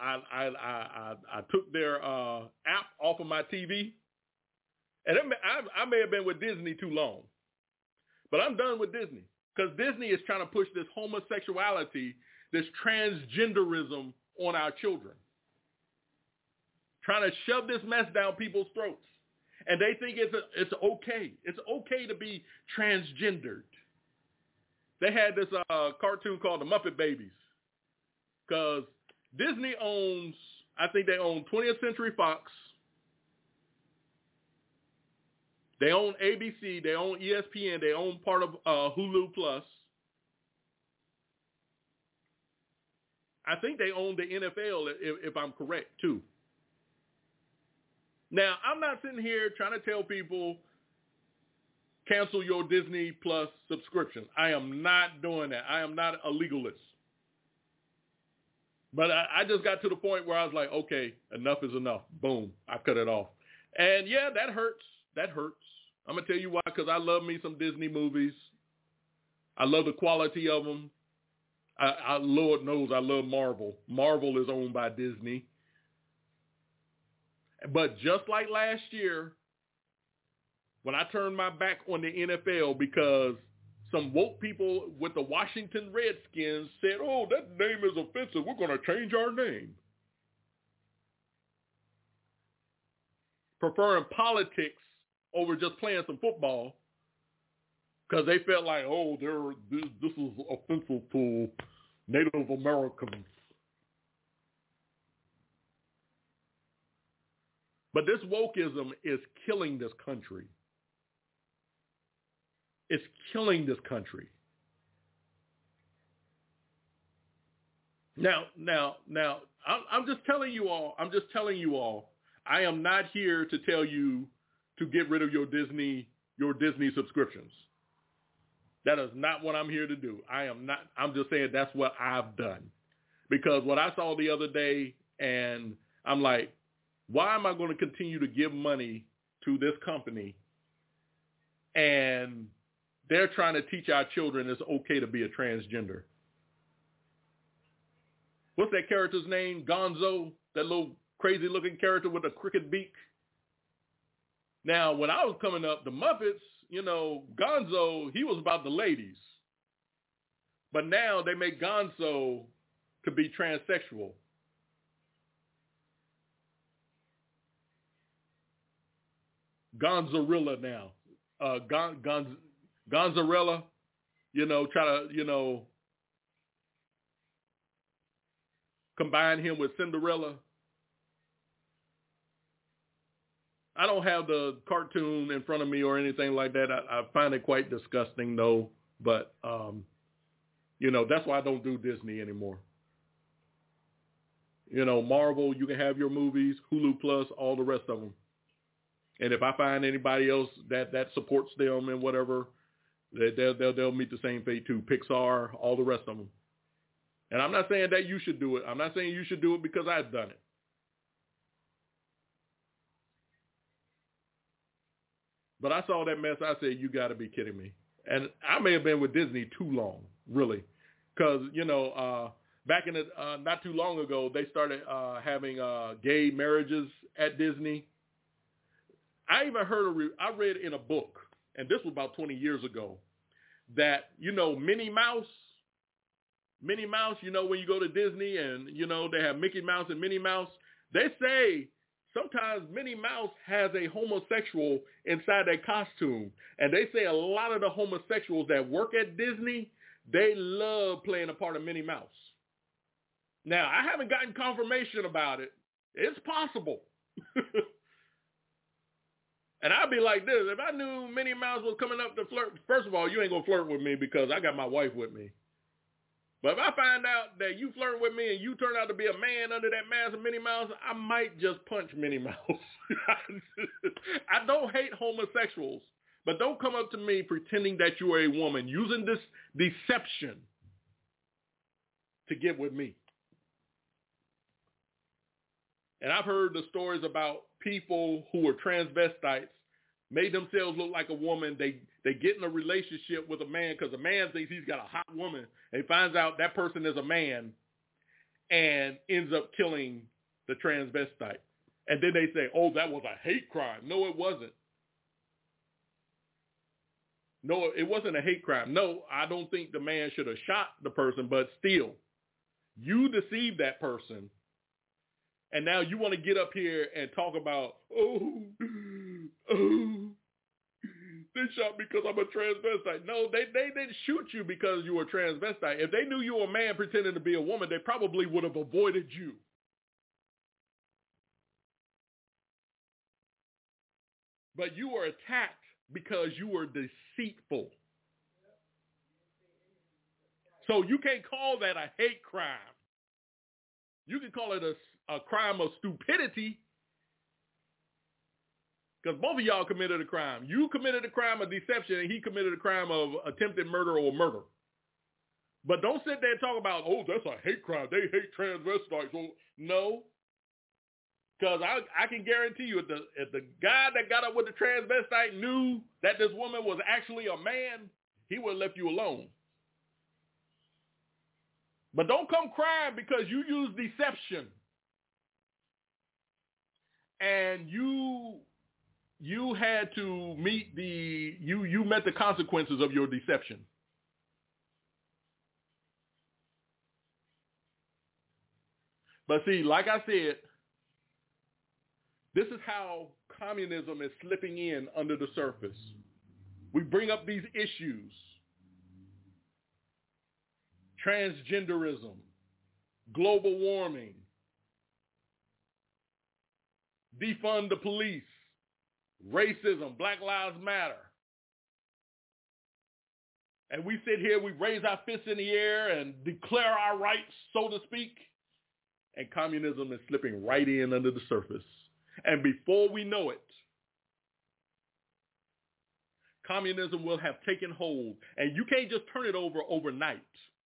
took their app off of my TV. And I may have been with Disney too long, but I'm done with Disney because Disney is trying to push this homosexuality, this transgenderism on our children, trying to shove this mess down people's throats. And they think it's okay. It's okay to be transgendered. They had this cartoon called The Muppet Babies because Disney owns, I think they own 20th Century Fox. They own ABC, they own ESPN, they own part of Hulu Plus. I think they own the NFL, if I'm correct, too. Now, I'm not sitting here trying to tell people cancel your Disney Plus subscription. I am not doing that. I am not a legalist. But I just got to the point where I was like, okay, enough is enough. Boom, I cut it off. And yeah, that hurts. That hurts. I'm going to tell you why, because I love me some Disney movies. I love the quality of them. Lord knows I love Marvel. Marvel is owned by Disney. But just like last year, when I turned my back on the NFL because some woke people with the Washington Redskins said, oh, that name is offensive. We're going to change our name. Preferring politics over just playing some football because they felt like, oh, this is offensive to Native Americans. But this wokeism is killing this country. It's killing this country. Now, I'm just telling you all, I am not here to tell you to get rid of your Disney subscriptions. That is not what I'm here to do. I'm just saying that's what I've done. Because what I saw the other day, and I'm like, why am I going to continue to give money to this company and they're trying to teach our children it's okay to be a transgender? What's that character's name? Gonzo, that little crazy looking character with a crooked beak. Now, when I was coming up, the Muppets, Gonzo, he was about the ladies. But now they make Gonzo to be transsexual. Gonzarilla now. Gonzarella, try to, combine him with Cinderella. I don't have the cartoon in front of me or anything like that. I find it quite disgusting, though. But, that's why I don't do Disney anymore. Marvel, you can have your movies, Hulu Plus, all the rest of them. And if I find anybody else that supports them and whatever, they'll meet the same fate too. Pixar, all the rest of them. And I'm not saying that you should do it. I'm not saying you should do it because I've done it. But I saw that mess. I said, you got to be kidding me. And I may have been with Disney too long, really. Because, back in not too long ago, they started having gay marriages at Disney. I even I read in a book, and this was about 20 years ago, that, Minnie Mouse, when you go to Disney and, they have Mickey Mouse and Minnie Mouse, they say sometimes Minnie Mouse has a homosexual inside their costume. And they say a lot of the homosexuals that work at Disney, they love playing a part of Minnie Mouse. Now, I haven't gotten confirmation about it. It's possible. And I'd be like this. If I knew Minnie Mouse was coming up to flirt, first of all, you ain't going to flirt with me because I got my wife with me. But if I find out that you flirt with me and you turn out to be a man under that mask of Minnie Mouse, I might just punch Minnie Mouse. I don't hate homosexuals, but don't come up to me pretending that you are a woman, using this deception to get with me. And I've heard the stories about people who were transvestites, made themselves look like a woman. They get in a relationship with a man because the man thinks he's got a hot woman. And he finds out that person is a man and ends up killing the transvestite. And then they say, oh, that was a hate crime. No, it wasn't. No, it wasn't a hate crime. No, I don't think the man should have shot the person, but still, you deceived that person. And now you want to get up here and talk about, they shot me because I'm a transvestite. No, they didn't shoot you because you were a transvestite. If they knew you were a man pretending to be a woman, they probably would have avoided you. But you were attacked because you were deceitful. So you can't call that a hate crime. You can call it a crime of stupidity because both of y'all committed a crime. You committed a crime of deception and he committed a crime of attempted murder or murder. But don't sit there and talk about, oh, that's a hate crime. They hate transvestites. Well, no. Because I can guarantee you if the guy that got up with the transvestite knew that this woman was actually a man, he would have left you alone. But don't come crying because you use deception. And you you had to meet you met the consequences of your deception. But see, like I said, this is how communism is slipping in under the surface. We bring up these issues. Transgenderism, global warming, defund the police, racism, Black Lives Matter. And we sit here, we raise our fists in the air and declare our rights, so to speak. And communism is slipping right in under the surface. And before we know it, communism will have taken hold. And you can't just turn it over overnight.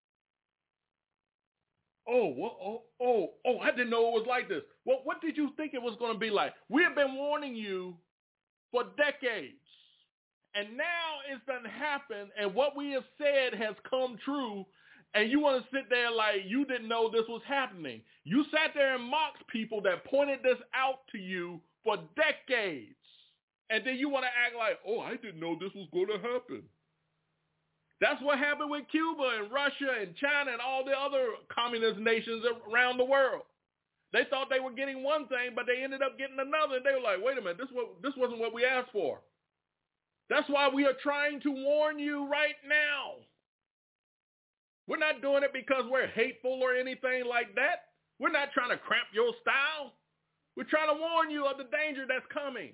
I didn't know it was like this. Well, what did you think it was going to be like? We have been warning you for decades. And now it's done happened, and what we have said has come true, and you want to sit there like you didn't know this was happening. You sat there and mocked people that pointed this out to you for decades. And then you want to act like, I didn't know this was going to happen. That's what happened with Cuba and Russia and China and all the other communist nations around the world. They thought they were getting one thing, but they ended up getting another. And they were like, wait a minute, this wasn't what we asked for. That's why we are trying to warn you right now. We're not doing it because we're hateful or anything like that. We're not trying to cramp your style. We're trying to warn you of the danger that's coming.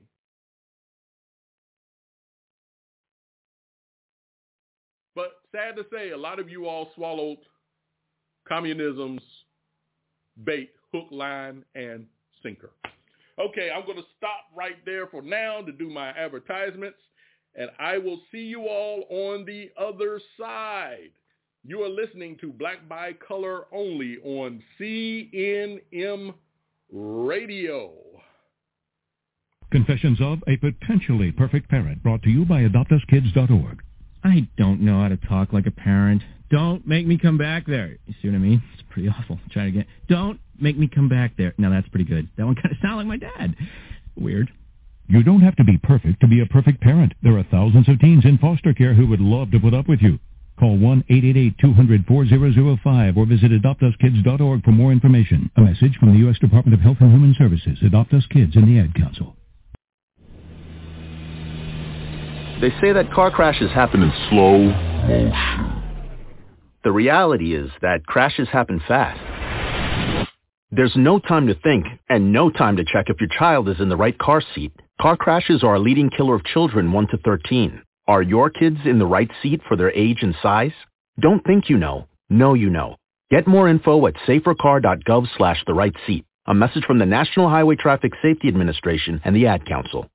But sad to say, a lot of you all swallowed communism's bait, hook, line, and sinker. Okay, I'm going to stop right there for now to do my advertisements, and I will see you all on the other side. You are listening to Black by Color Only on CNM Radio.
Confessions of a Potentially Perfect Parent, brought to you by AdoptUsKids.org. I don't know how to talk like a parent. Don't make me come back there. You see what I mean? It's pretty awful. Try it again. Don't make me come back there. Now that's pretty good. That one kind of sounded like my dad. Weird.
You don't have to be perfect to be a perfect parent. There are thousands of teens in foster care who would love to put up with you. Call 1-888-200-4005 or visit AdoptUsKids.org for more information. A message from the U.S. Department of Health and Human Services, Adopt Us Kids, and the Ad Council.
They say that car crashes happen in slow motion. The reality is that crashes happen fast. There's no time to think and no time to check if your child is in the right car seat. Car crashes are a leading killer of children 1 to 13. Are your kids in the right seat for their age and size? Don't think you know. Know you know. Get more info at safercar.gov/the-right-seat. A message from the National Highway Traffic Safety Administration and the Ad Council.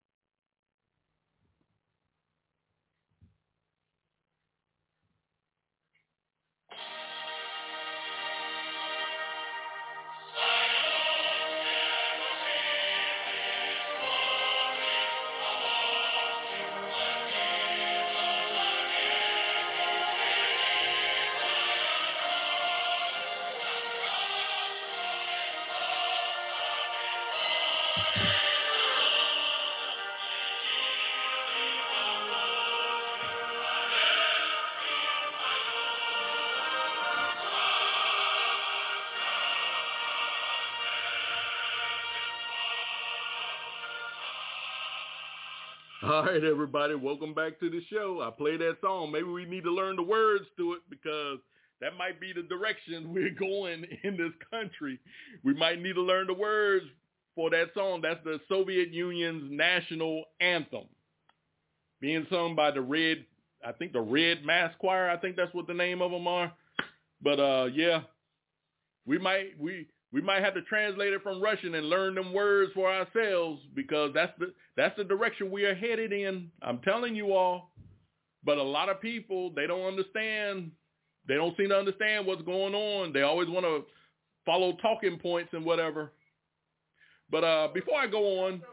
All right, everybody, welcome back to the show. I played that song. Maybe we need to learn the words to it because that might be the direction we're going in this country. We might need to learn the words for that song. That's the Soviet Union's national anthem, being sung by the Red Mass Choir. I think that's what the name of them are. But yeah, we might have to translate it from Russian and learn them words for ourselves because that's the direction we are headed in. I'm telling you all. But a lot of people, they don't understand. They don't seem to understand what's going on. They always want to follow talking points and whatever. But before I go on,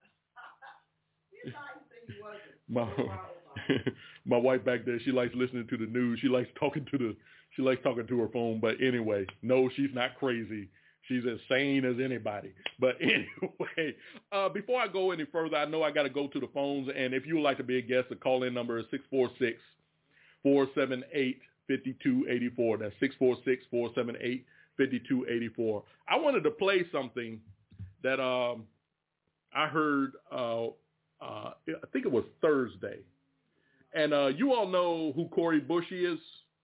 my wife back there, she likes listening to the news. She likes talking to her phone. But anyway, no, she's not crazy. She's as sane as anybody. But anyway, before I go any further, I know I got to go to the phones. And if you would like to be a guest, the call-in number is 646-478-5284. That's 646-478-5284. I wanted to play something that I heard, I think it was Thursday. And you all know who Cori Bush is.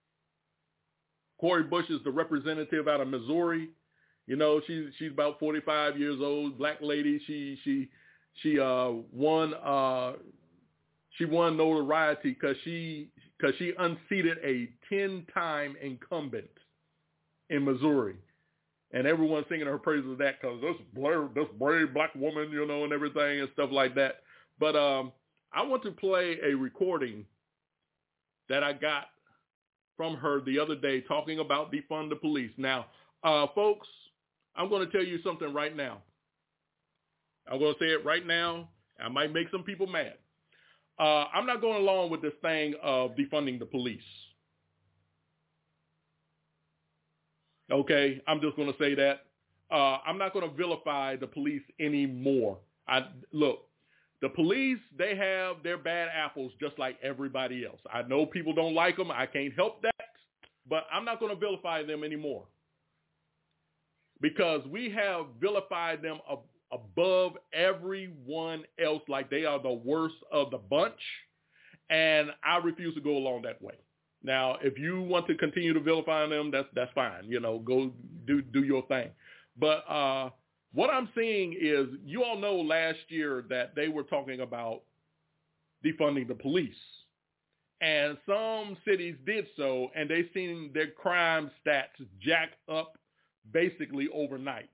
Cori Bush is the representative out of Missouri. You know, she's about 45 years old, black lady. She won notoriety because she unseated a 10-time incumbent in Missouri, and everyone's singing her praises of that because this brave black woman, you know, and everything and stuff like that. But I want to play a recording that I got from her the other day talking about defund the police. Now, folks, I'm going to tell you something right now. I'm going to say it right now. I might make some people mad. I'm not going along with this thing of defunding the police. Okay, I'm just going to say that. I'm not going to vilify the police anymore. Look, the police, they have their bad apples just like everybody else. I know people don't like them. I can't help that. But I'm not going to vilify them anymore, because we have vilified them above everyone else like they are the worst of the bunch, and I refuse to go along that way. Now, if you want to continue to vilify them, that's fine. You know, go do your thing. But what I'm seeing is, you all know last year that they were talking about defunding the police. And some cities did so, and they've seen their crime stats jack up basically overnight.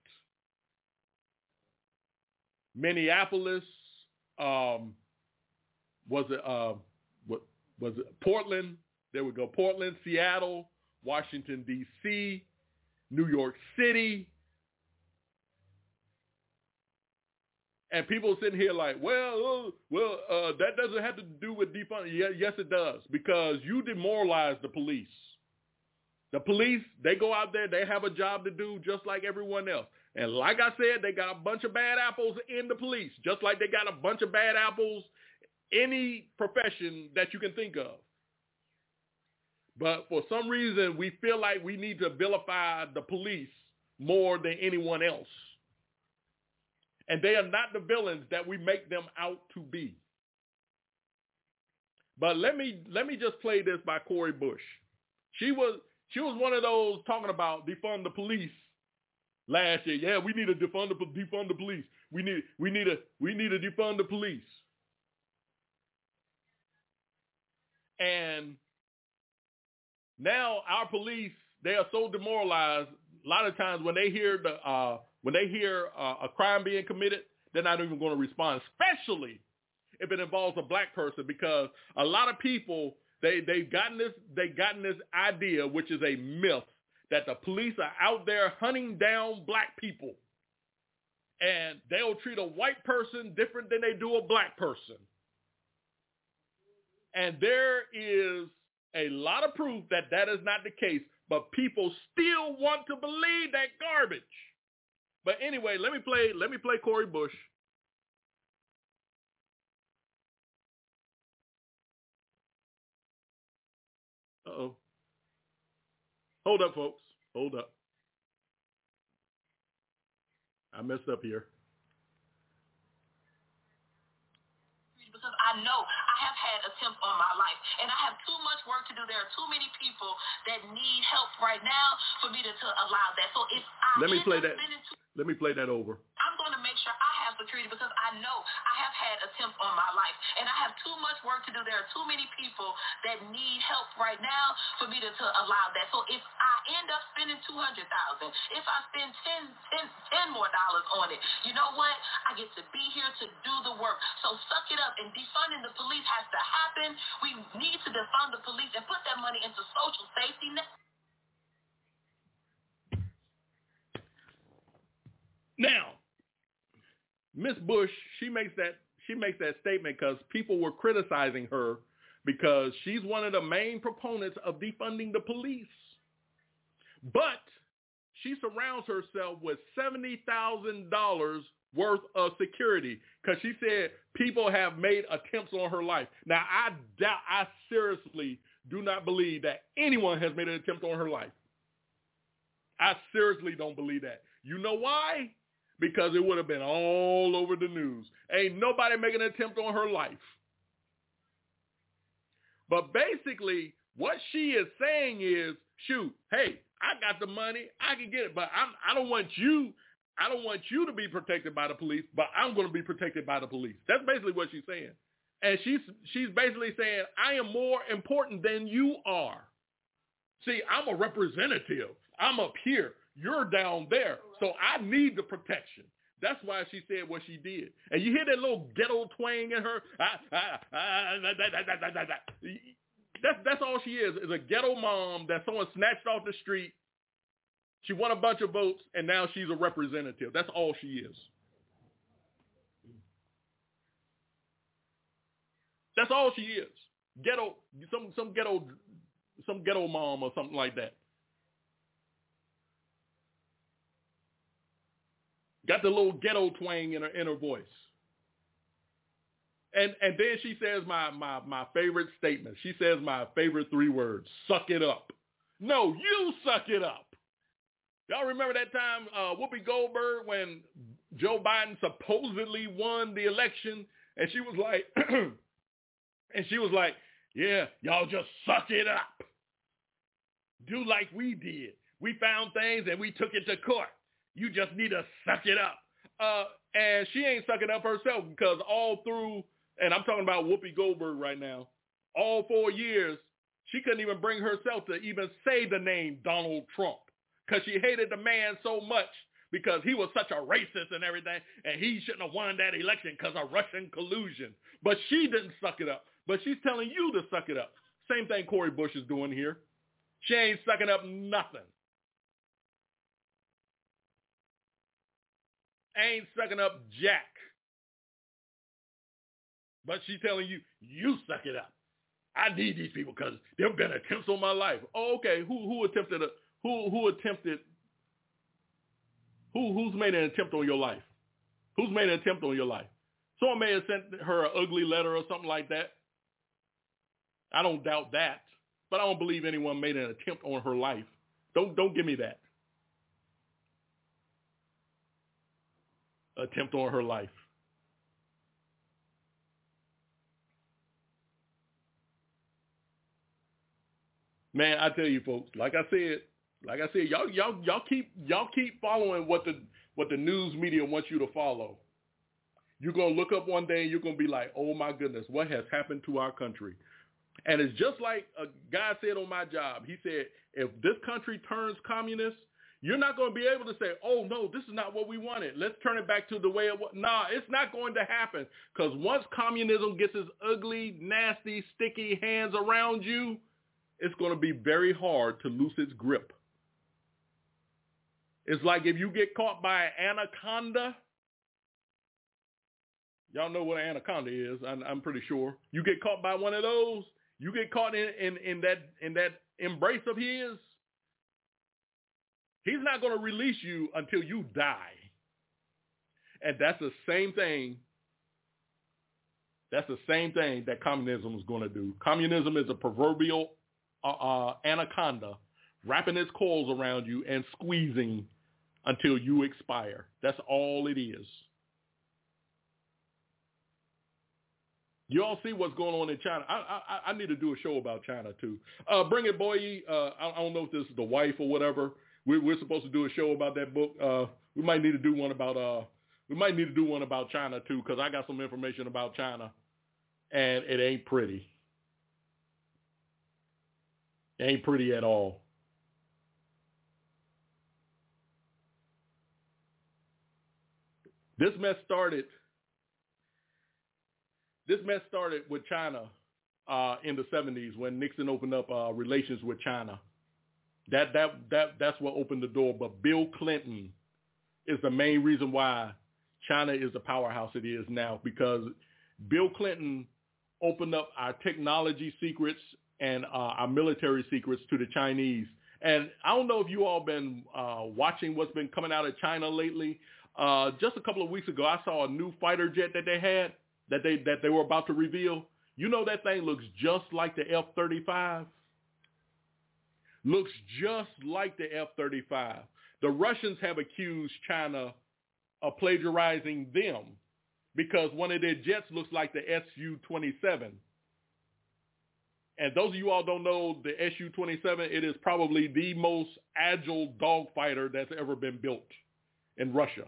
Minneapolis, was it Portland? There we go. Portland, Seattle, Washington, D.C., New York City. And people sitting here like, well, that doesn't have to do with defunding. Yeah, yes, it does, because you demoralize the police. The police, they go out there, they have a job to do just like everyone else. And like I said, they got a bunch of bad apples in the police, just like they got a bunch of bad apples any profession that you can think of. But for some reason, we feel like we need to vilify the police more than anyone else. And they are not the villains that we make them out to be. But let me just play this by Cori Bush. She was one of those talking about defund the police last year. Yeah, we need to defund the police. We need to defund the police. And now our police, they are so demoralized. A lot of times when they hear a crime being committed, they're not even going to respond, especially if it involves a black person, because a lot of people, they've gotten this idea, which is a myth, that the police are out there hunting down black people, and they'll treat a white person different than they do a black person. And there is a lot of proof that is not the case, but people still want to believe that garbage. But anyway, let me play Cori Bush. Uh-oh. Hold up, folks. Hold up. I messed up here.
Because I know I have had attempts on my life, and I have too much work to do. There are too many people that need help right now for me to allow that. So if I
let me play that over.
I'm going to make sure I have security, because I know I have had attempts on my life, and I have too much work to do. There are too many people that need help right now for me to allow that. So if I end up spending $200,000, if I spend $10 more on it, you know what? I get to be here to do the work. So suck it up, and defunding the police has to happen. We need to defund the police and put that money into social safety net.
Now, Miss Bush, she makes that statement because people were criticizing her because she's one of the main proponents of defunding the police. But she surrounds herself with $70,000 worth of security because she said people have made attempts on her life. Now, I seriously do not believe that anyone has made an attempt on her life. I seriously don't believe that. You know why? Because it would have been all over the news. Ain't nobody making an attempt on her life. But basically, what she is saying is, shoot, hey, I got the money, I can get it, but I don't want you to be protected by the police, but I'm going to be protected by the police. That's basically what she's saying. And she's basically saying, I am more important than you are. See, I'm a representative. I'm up here. You're down there. So I need the protection. That's why she said what she did. And you hear that little ghetto twang in her? That's all she is a ghetto mom that someone snatched off the street. She won a bunch of votes, and now she's a representative. That's all she is. That's all she is. Ghetto, some ghetto mom or something like that. Got the little ghetto twang in her voice. And then she says my favorite statement. She says my favorite 3 words. Suck it up. No, you suck it up. Y'all remember that time Whoopi Goldberg when Joe Biden supposedly won the election, and she was like, yeah, y'all just suck it up. Do like we did. We found things and we took it to court. You just need to suck it up. And she ain't sucking up herself because all through, and I'm talking about Whoopi Goldberg right now, all 4 years, she couldn't even bring herself to even say the name Donald Trump because she hated the man so much because he was such a racist and everything, and he shouldn't have won that election because of Russian collusion. But she didn't suck it up. But she's telling you to suck it up. Same thing Cori Bush is doing here. She ain't sucking up nothing. Ain't sucking up jack. But she's telling you, you suck it up. I need these people because there have been attempts on my life. Oh, okay. Who's made an attempt on your life? Who's made an attempt on your life? Someone may have sent her an ugly letter or something like that. I don't doubt that. But I don't believe anyone made an attempt on her life. Don't give me that. Attempt on her life. Man, I tell you folks, like I said, y'all keep following what the news media wants you to follow. You're going to look up one day and you're going to be like, oh my goodness, what has happened to our country? And it's just like a guy said on my job. He said, if this country turns communist, you're not going to be able to say, oh, no, this is not what we wanted. Let's turn it back to the way it was. Nah, it's not going to happen because once communism gets its ugly, nasty, sticky hands around you, it's going to be very hard to loose its grip. It's like if you get caught by an anaconda. Y'all know what an anaconda is, I'm pretty sure. You get caught by one of those. You get caught in that embrace of his. He's not going to release you until you die. And that's the same thing. That's the same thing that communism is going to do. Communism is a proverbial anaconda wrapping its coils around you and squeezing until you expire. That's all it is. You all see what's going on in China. I need to do a show about China too. Bring it, boy. I don't know if this is the wife or whatever. We're supposed to do a show about that book. We might need to do one about China too, because I got some information about China, and it ain't pretty. It ain't pretty at all. This mess started with China in the 70s when Nixon opened up relations with China. That's what opened the door. But Bill Clinton is the main reason why China is the powerhouse it is now, because Bill Clinton opened up our technology secrets and our military secrets to the Chinese. And I don't know if you all been watching what's been coming out of China lately. Just a couple of weeks ago, I saw a new fighter jet that they had that they were about to reveal. You know that thing looks just like the F-35. Looks just like the F-35. The Russians have accused China of plagiarizing them because one of their jets looks like the Su-27. And those of you all don't know the Su-27, it is probably the most agile dogfighter that's ever been built in Russia.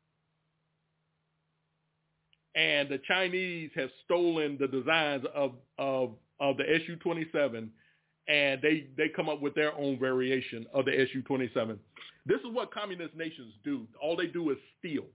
And the Chinese have stolen the designs of the Su-27, and they come up with their own variation of the Su-27. This is what communist nations do. All they do is steal.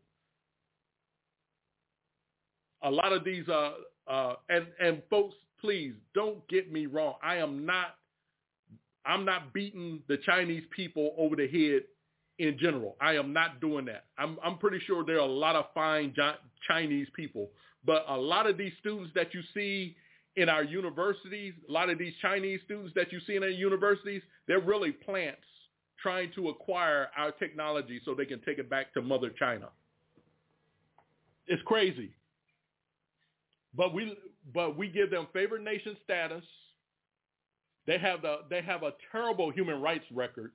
A lot of these, and folks, please don't get me wrong. I'm not beating the Chinese people over the head in general. I am not doing that. I'm pretty sure there are a lot of fine Chinese people, but a lot of these students that you see in our universities, a lot of these Chinese students that you see in our universities, they're really plants trying to acquire our technology so they can take it back to Mother China. It's crazy. But we give them favored nation status. They have a terrible human rights record.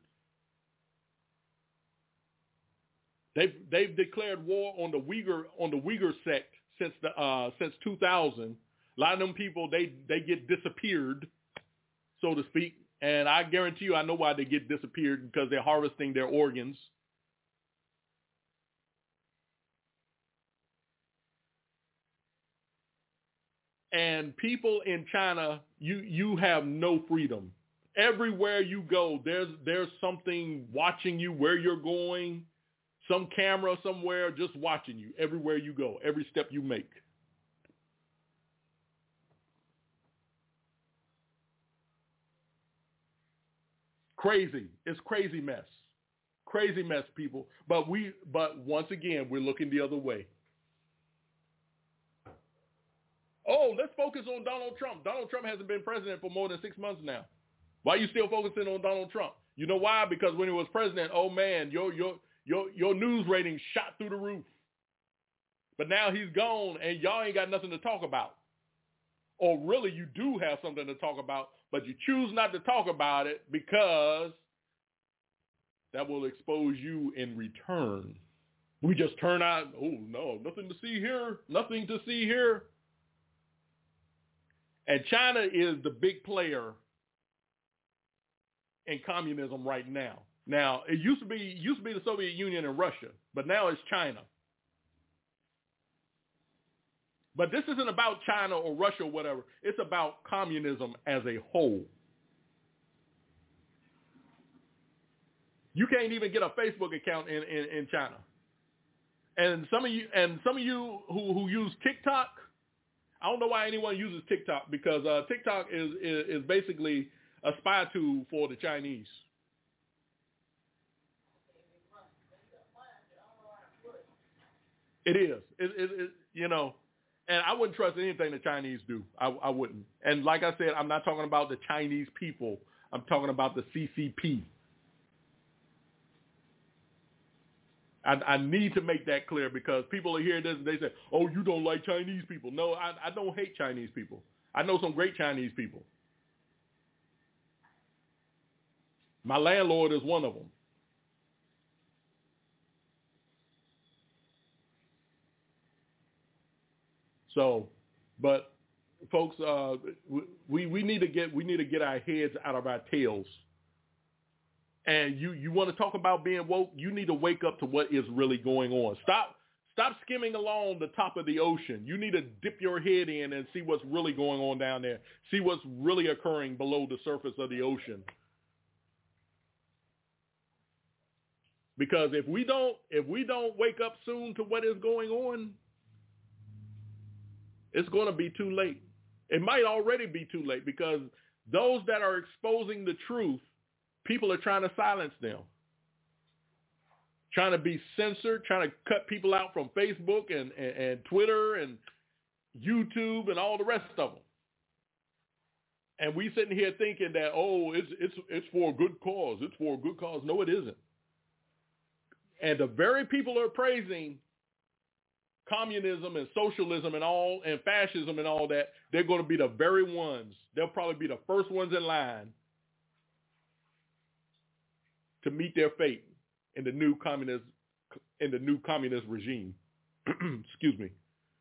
They've declared war on the Uyghur sect since 2000. A lot of them people they get disappeared, so to speak. And I guarantee you, I know why they get disappeared, because they're harvesting their organs. And people in China, you have no freedom. Everywhere you go, there's something watching you where you're going, some camera somewhere just watching you everywhere you go, every step you make. Crazy. It's crazy mess. Crazy mess, people. But once again, we're looking the other way. Oh, let's focus on Donald Trump. Donald Trump hasn't been president for more than 6 months now. Why are you still focusing on Donald Trump? You know why? Because when he was president, oh man, your news ratings shot through the roof. But now he's gone and y'all ain't got nothing to talk about. Or really, you do have something to talk about, but you choose not to talk about it because that will expose you in return. We just turn out, oh no, nothing to see here, nothing to see here. And China is the big player in communism right now. Now, it used to be the Soviet Union and Russia, but now it's China. But this isn't about China or Russia or whatever. It's about communism as a whole. You can't even get a Facebook account in China. And some of you who use TikTok, I don't know why anyone uses TikTok, because TikTok is basically a spy tool for the Chinese. It is. It you know. And I wouldn't trust anything the Chinese do. I wouldn't. And like I said, I'm not talking about the Chinese people. I'm talking about the CCP. I need to make that clear, because people are hearing this and they say, oh, you don't like Chinese people. No, I don't hate Chinese people. I know some great Chinese people. My landlord is one of them. So, but folks, we need to get our heads out of our tails. And you want to talk about being woke? You need to wake up to what is really going on. Stop skimming along the top of the ocean. You need to dip your head in and see what's really going on down there. See what's really occurring below the surface of the ocean. Because if we don't wake up soon to what is going on, it's going to be too late. It might already be too late, because those that are exposing the truth, people are trying to silence them, trying to be censored, trying to cut people out from Facebook and Twitter and YouTube and all the rest of them. And we sitting here thinking that, it's for a good cause. It's for a good cause. No, it isn't. And the very people who are praising communism and socialism and fascism and all that, they're going to be the very ones. They'll probably be the first ones in line to meet their fate in the new communist regime. Excuse me.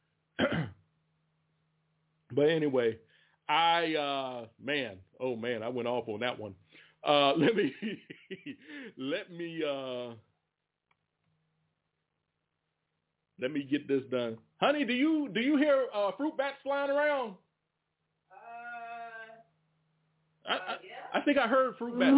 But anyway, I went off on that one. Let me get this done. Honey, do you hear fruit bats flying around? I think I heard fruit bats.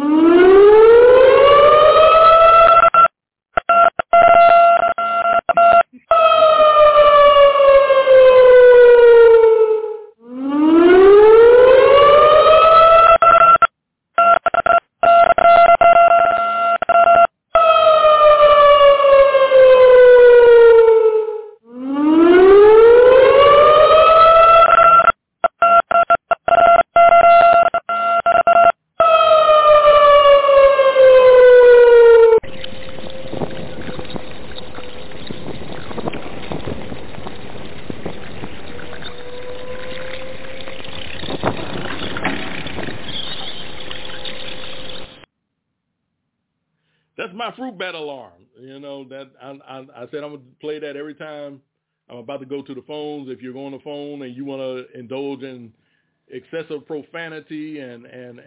That's my fruit bat alarm. You know, that I said I'm going to play that every time I'm about to go to the phones. If you're on the phone and you want to indulge in excessive profanity and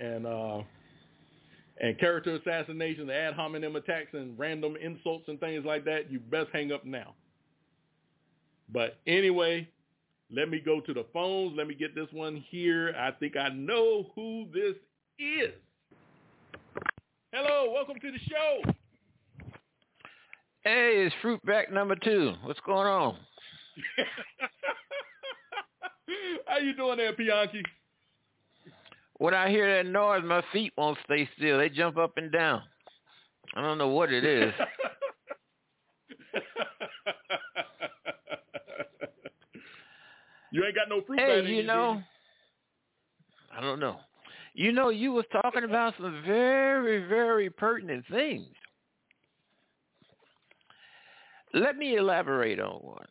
character assassination, ad hominem attacks and random insults and things like that, you best hang up now. But anyway, let me go to the phones. Let me get this one here. I think I know who this is. Hello, welcome to the show.
Hey, it's Fruitback number 2. What's going on?
How you doing there, Bianchi?
When I hear that noise, my feet won't stay still. They jump up and down. I don't know what it is.
You ain't got no fruit.
Hey, you know, I don't know. You know, you was talking about some very, very pertinent things. Let me elaborate on one.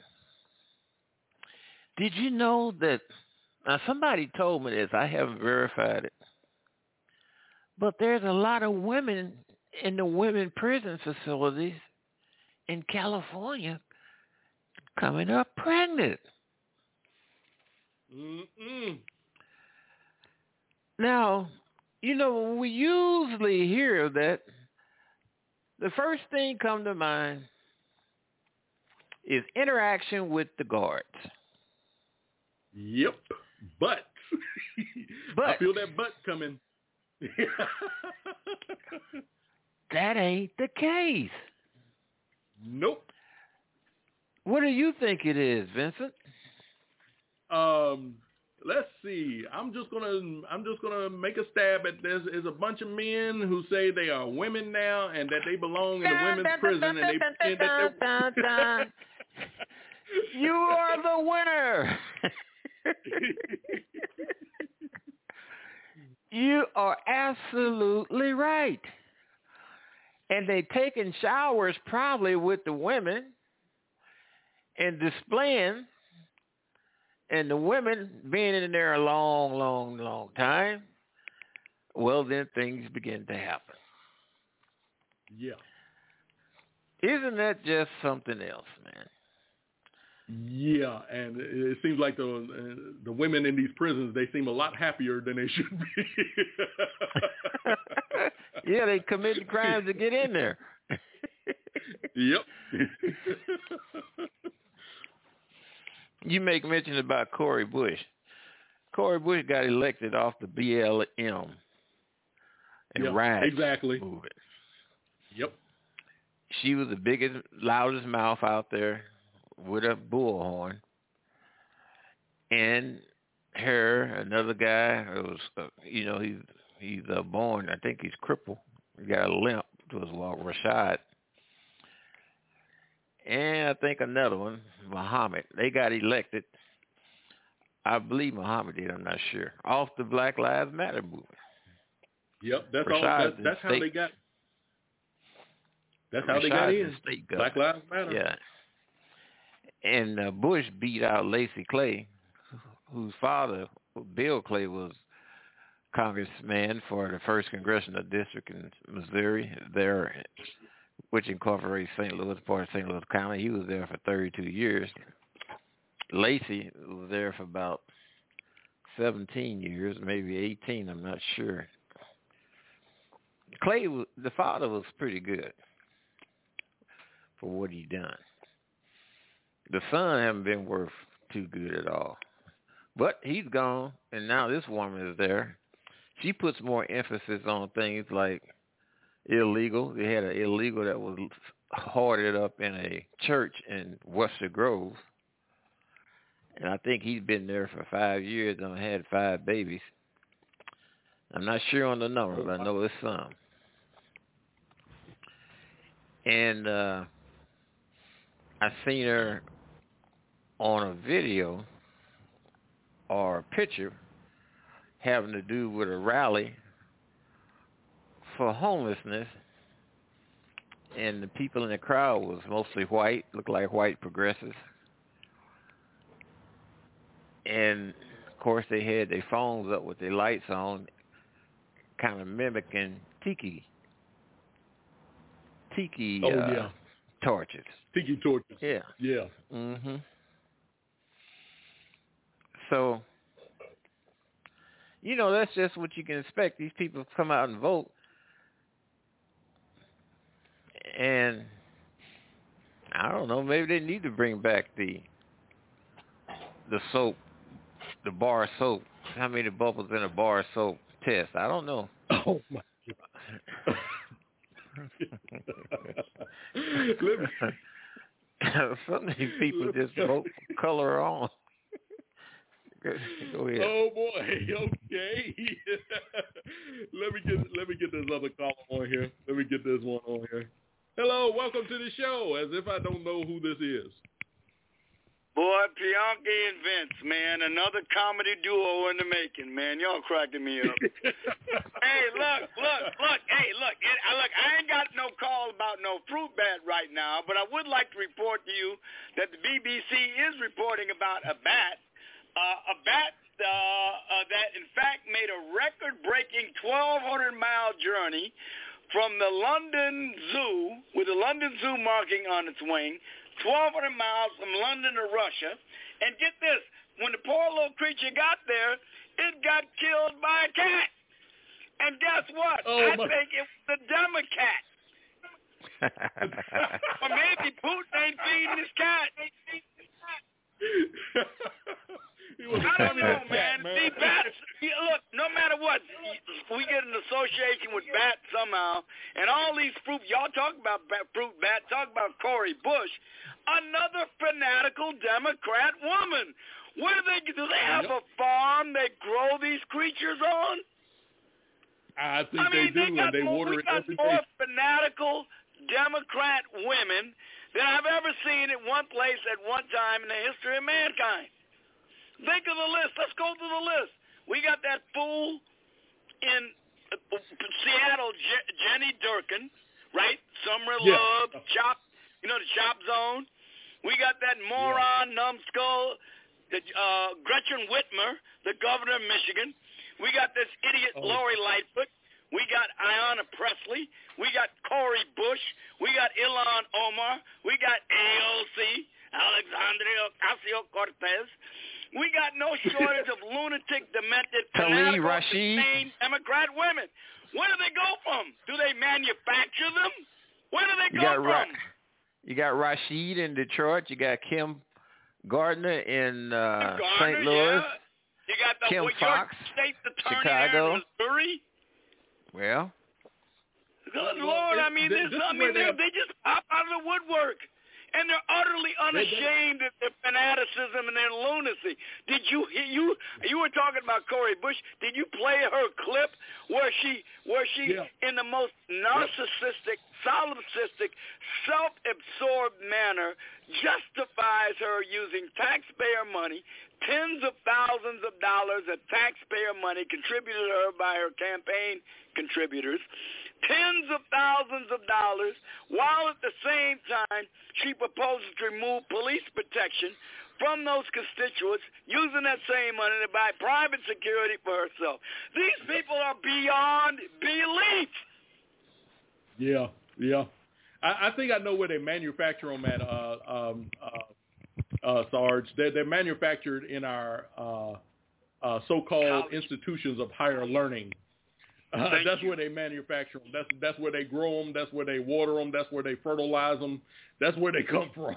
Did you know that, now somebody told me this, I haven't verified it, but there's a lot of women in the women prison facilities in California coming up pregnant.
Mm-mm.
Now, you know, we usually hear that the first thing come to mind is interaction with the guards.
Yep, but I feel that butt coming.
That ain't the case.
Nope.
What do you think it is, Vincent?
Let's see. I'm just gonna make a stab at this. There's a bunch of men who say they are women now and that they belong in the women's prison, and
you are the winner. You are absolutely right. And they taking showers probably with the women and displaying, and the women being in there a long, long, long time. Well, then things begin to happen.
Yeah.
Isn't that just something else, man?
Yeah, and it seems like the women in these prisons, they seem a lot happier than they should be.
Yeah, they committed crimes to get in there.
Yep.
You make mention about Cori Bush. Cori Bush got elected off the BLM and rights
exactly
movement.
Yep.
She was the biggest, loudest mouth out there with a bullhorn. And her, another guy, was, he's born, I think he's crippled. He got a limp to his walk, Rashad. And I think another one, Muhammad. They got elected I believe Muhammad did. I'm not sure. Off the Black Lives Matter movement.
Yep, that's
Rashad,
all. That's how they got. That's how they got in. Black Lives Matter.
Yeah. And Bush beat out Lacy Clay, whose father, Bill Clay, was congressman for the 1st Congressional District in Missouri, there, which incorporates St. Louis, part of St. Louis County. He was there for 32 years. Lacy was there for about 17 years, maybe 18, I'm not sure. Clay, the father, was pretty good for what he done. The son haven't been worth too good at all. But he's gone, and now this woman is there. She puts more emphasis on things like illegal. They had an illegal that was hoarded up in a church in Webster Grove. And I think he's been there for 5 years and had 5 babies. I'm not sure on the number, but I know it's some. And I seen her on a video or a picture having to do with a rally for homelessness, and the people in the crowd was mostly white, looked like white progressives. And, of course, they had their phones up with their lights on, kind of mimicking tiki torches.
Tiki torches.
Yeah.
Yeah.
Mm-hmm. So, you know, that's just what you can expect. These people come out and vote. And, I don't know, maybe they need to bring back the soap, the bar soap. How many bubbles in a bar soap test? I don't know.
Oh, my God.
Some of these people just vote color on. Go ahead.
Oh boy, okay. let me get this other caller on here. Let me get this one on here. Hello, welcome to the show. As if I don't know who this is.
Boy, Bianchi and Vince, man, another comedy duo in the making, man. Y'all cracking me up. Hey, look. Hey, look. I ain't got no call about no fruit bat right now, but I would like to report to you that the BBC is reporting about a bat that in fact made a record-breaking 1,200-mile journey from the London Zoo, with the London Zoo marking on its wing, 1,200 miles from London to Russia. And get this, when the poor little creature got there, it got killed by a cat. And guess what? I think it was the Democrat. Or maybe Putin ain't feeding his cat. I don't know, man. See, bats, look, no matter what, we get an association with bats somehow, and all these fruit, y'all talk about fruit bat, talk about Cori Bush, another fanatical Democrat woman. What do they have a farm they grow these creatures on?
I think they do, and they water it every day.
We got more fanatical Democrat women than I've ever seen at one place at one time in the history of mankind. Think of the list. Let's go through the list. We got that fool in Seattle, Jenny Durkin, right? Summer Love, Chop, the Chop Zone. We got that moron, numbskull, Gretchen Whitmer, the governor of Michigan. We got this idiot Lori Lightfoot. We got Ayanna Pressley. We got Cori Bush. We got Ilhan Omar. We got AOC, Alexandria Ocasio-Cortez. We got no shortage of lunatic, demented, fanatical, insane Democrat women. Where do they go from? Do they manufacture them? Where do they go from?
You got Rashid in Detroit. You got Kim Gardner in St. Louis.
Yeah. You got the
Kim Fox,
state attorney
Chicago.
in Missouri.
Well,
good Lord, I mean, they just pop out of the woodwork. And they're utterly unashamed of their fanaticism and their lunacy. Did you were talking about Cori Bush? Did you play her clip where she in the most narcissistic solipsistic, self-absorbed manner justifies her using taxpayer money, tens of thousands of dollars of taxpayer money contributed to her by her campaign contributors, tens of thousands of dollars, while at the same time she proposes to remove police protection from those constituents, using that same money to buy private security for herself. These people are beyond belief.
Yeah. I think I know where they manufacture them at, Sarge. They're manufactured in our so-called institutions of higher learning. That's where they manufacture them. That's where they grow them. That's where they water them. That's where they fertilize them. That's where they come from.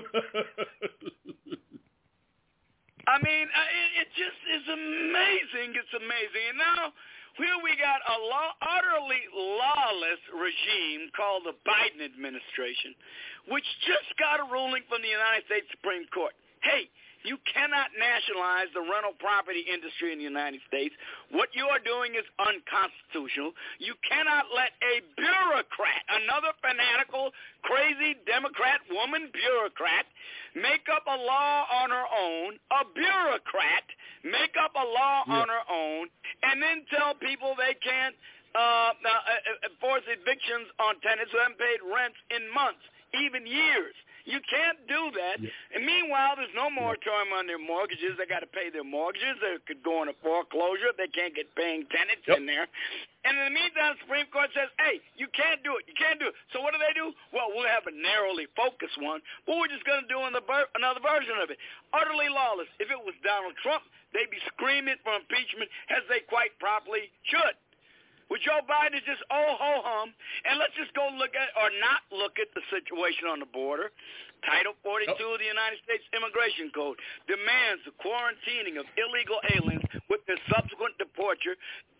I mean, it just is amazing. It's amazing. And now here we got a utterly lawless regime called the Biden administration, which just got a ruling from the United States Supreme Court. Hey, you cannot nationalize the rental property industry in the United States. What you are doing is unconstitutional. You cannot let a bureaucrat, another fanatical, crazy Democrat woman bureaucrat, make up a law on her own, a bureaucrat make up a law on her own, and then tell people they can't enforce evictions on tenants who haven't paid rents in months, even years. You can't do that. And meanwhile, there's no moratorium on their mortgages. They got to pay their mortgages. They could go into foreclosure if they can't get paying tenants in there. And in the meantime, the Supreme Court says, hey, you can't do it. You can't do it. So what do? Well, we'll have a narrowly focused one, but we're just going to do another version of it. Utterly lawless. If it was Donald Trump, they'd be screaming for impeachment, as they quite properly should. With Joe Biden, it's just ho-hum. And let's just go look at, or not look at, the situation on the border. Title 42 of the United States Immigration Code demands the quarantining of illegal aliens with their subsequent deportation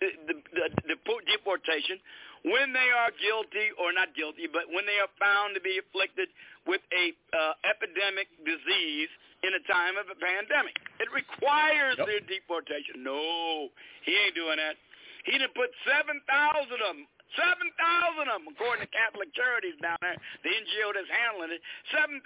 when they are guilty, or not guilty, but when they are found to be afflicted with a epidemic disease in a time of a pandemic. It requires their deportation. No, he ain't doing that. He done put 7,000 of them, according to Catholic Charities down there, the NGO that's handling it, 7,000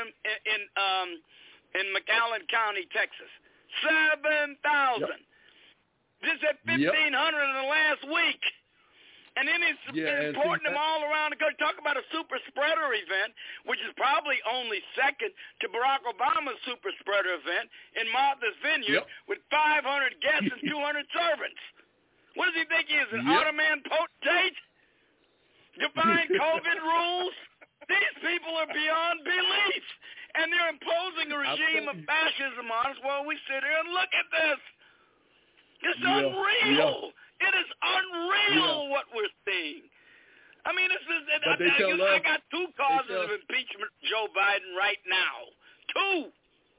in McAllen County, Texas. 7,000. Just at 1,500 in the last week. And then it's importing them all around the country. Talk about a super spreader event, which is probably only second to Barack Obama's super spreader event in Martha's Vineyard with 500 guests and 200 servants. What does he think he is, an Ottoman potentate? Defying COVID rules? These people are beyond belief. And they're imposing a regime of fascism on us while we sit here and look at this. It's unreal. It is unreal what we're seeing. I mean, I got two causes of impeachment for Joe Biden right now. Two.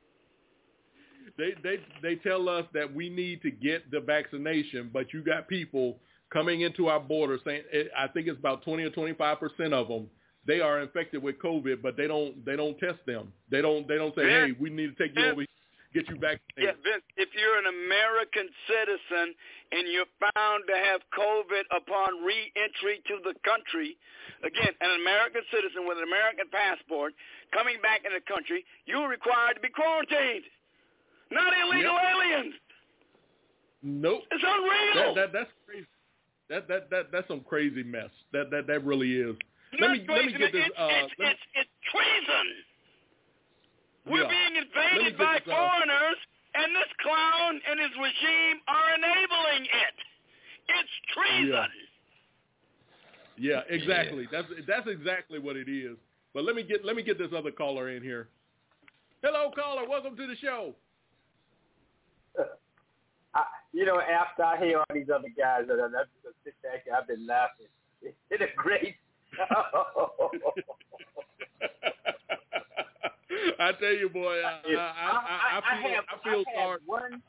They tell us that we need to get the vaccination, but you got people coming into our border saying, I think it's about 20 or 25% of them, they are infected with COVID, but they don't test them. They don't say, hey, we need to take you over, get you vaccinated.
Yeah, Vince, if you're an American citizen and you're found to have COVID upon re-entry to the country, again, an American citizen with an American passport coming back in the country, you're required to be quarantined. Not illegal aliens.
Nope.
It's unreal.
That's crazy. That's some crazy mess. That really is. Let me get this.
It's treason. We're being invaded by foreigners, and this clown and his regime are enabling it. It's treason.
Yeah, exactly. That's exactly what it is. But let me get this other caller in here. Hello, caller. Welcome to the show.
After I hear all these other guys, I just sit back here, I've been laughing. It's a great show.
I tell you, boy, I feel sorry.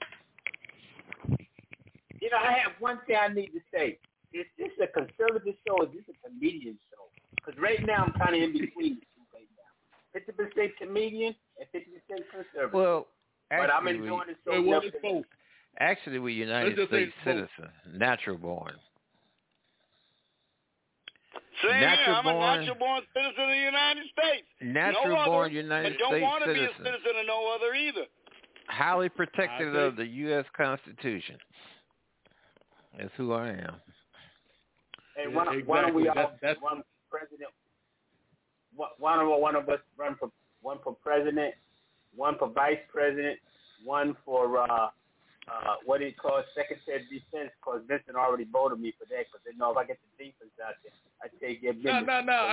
I have one thing I need to say. Is this a conservative show or is this a comedian show? Because right now I'm kind of in between the two right now. 50% comedian and 50% conservative.
Well, actually,
but I'm enjoying the show.
Actually, we're United States citizens, natural born.
Same I'm a natural-born citizen of the United States.
Natural-born United States citizen.
Don't want to be a citizen of no other either.
Highly protected of the U.S. Constitution. That's who I am.
Hey, why don't we all run for president? One of us run for one for president, one for vice president, one for what do you call Secretary of Defense? Because Vincent already voted me for that. Because they know if I get the defense out there, I take their business.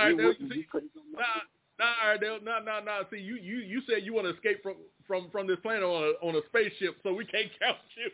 No. See, you said you want to escape from this planet on a spaceship, so we can't count you.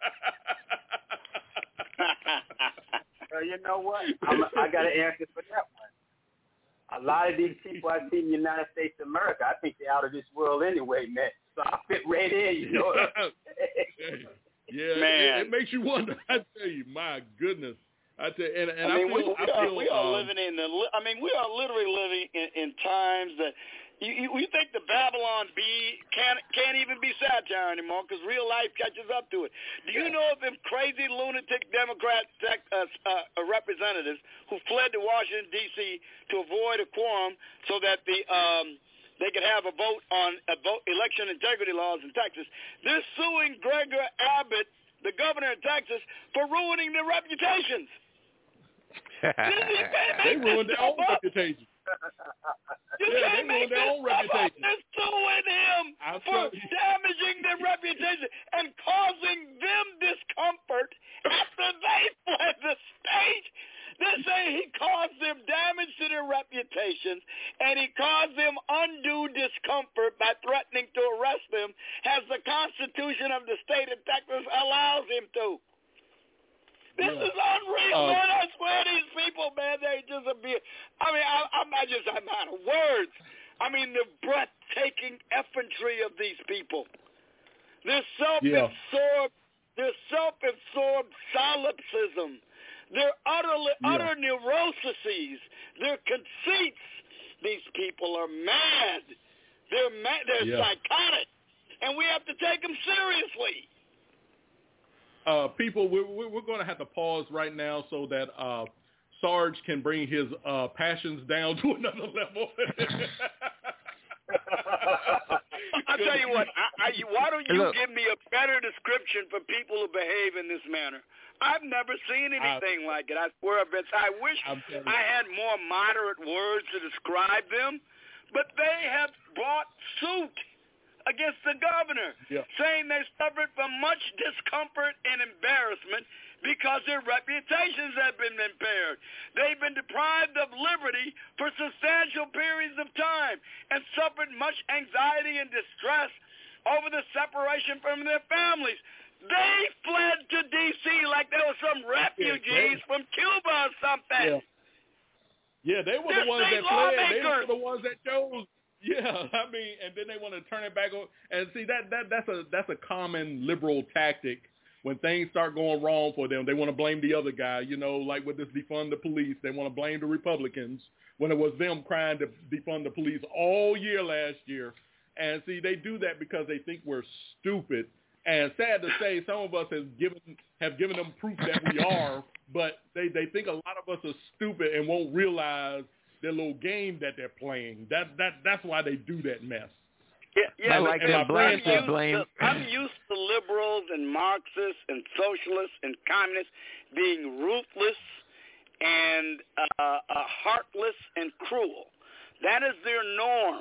Well, you know what? I got an answer for that one. A lot of these people I see in the United States of America, I think they're out of this world anyway, man. So I fit right in, you know.
Yeah,
man.
It makes you wonder. I tell you, my goodness. I tell you,
we are living in we are literally living in times that you think the Babylon Bee can't even be satire anymore because real life catches up to it. Do you know of them crazy lunatic Democrat representatives who fled to Washington D.C. to avoid a quorum so that they could have a vote on election integrity laws in Texas? They're suing Gregor Abbott, the governor of Texas, for ruining their reputations.
They ruined their own reputation.
They ruined their own reputation. They're suing him for damaging their reputation and causing them discomfort after they fled the stage. They say he caused them damage to their reputations and he caused them undue discomfort by threatening to arrest them as the Constitution of the state of Texas allows him to. This is unreal, man. I swear these people, man, they just abuse. I'm out of words. I mean, the breathtaking effrontery of these people. Their self-absorbed solipsism. Their utter neuroses. Their conceits. These people are mad. They're psychotic. And we have to take them seriously.
People, we're going to have to pause right now so that Sarge can bring his passions down to another level.
I'll tell you what, why don't you give me a better description for people who behave in this manner? I've never seen anything like it. I swear, Vince, I wish I had more moderate words to describe them, but they have brought suit against the governor, saying they suffered from much discomfort and embarrassment because their reputations have been impaired. They've been deprived of liberty for substantial periods of time and suffered much anxiety and distress over the separation from their families. They fled to D.C. like there were some refugees from Cuba or something.
Yeah, they were the ones that fled. They were the ones that chose. Yeah, I mean, and then they want to turn it back on. And see, that's a common liberal tactic. When things start going wrong for them, they want to blame the other guy. You know, like with this defund the police, they want to blame the Republicans when it was them crying to defund the police all year last year. And see, they do that because they think we're stupid. And sad to say, some of us have given them proof that we are, but they think a lot of us are stupid and won't realize their little game that they're playing. That's why they do that mess.
Yeah, I'm used to liberals and Marxists and socialists and communists being ruthless and heartless and cruel. That is their norm.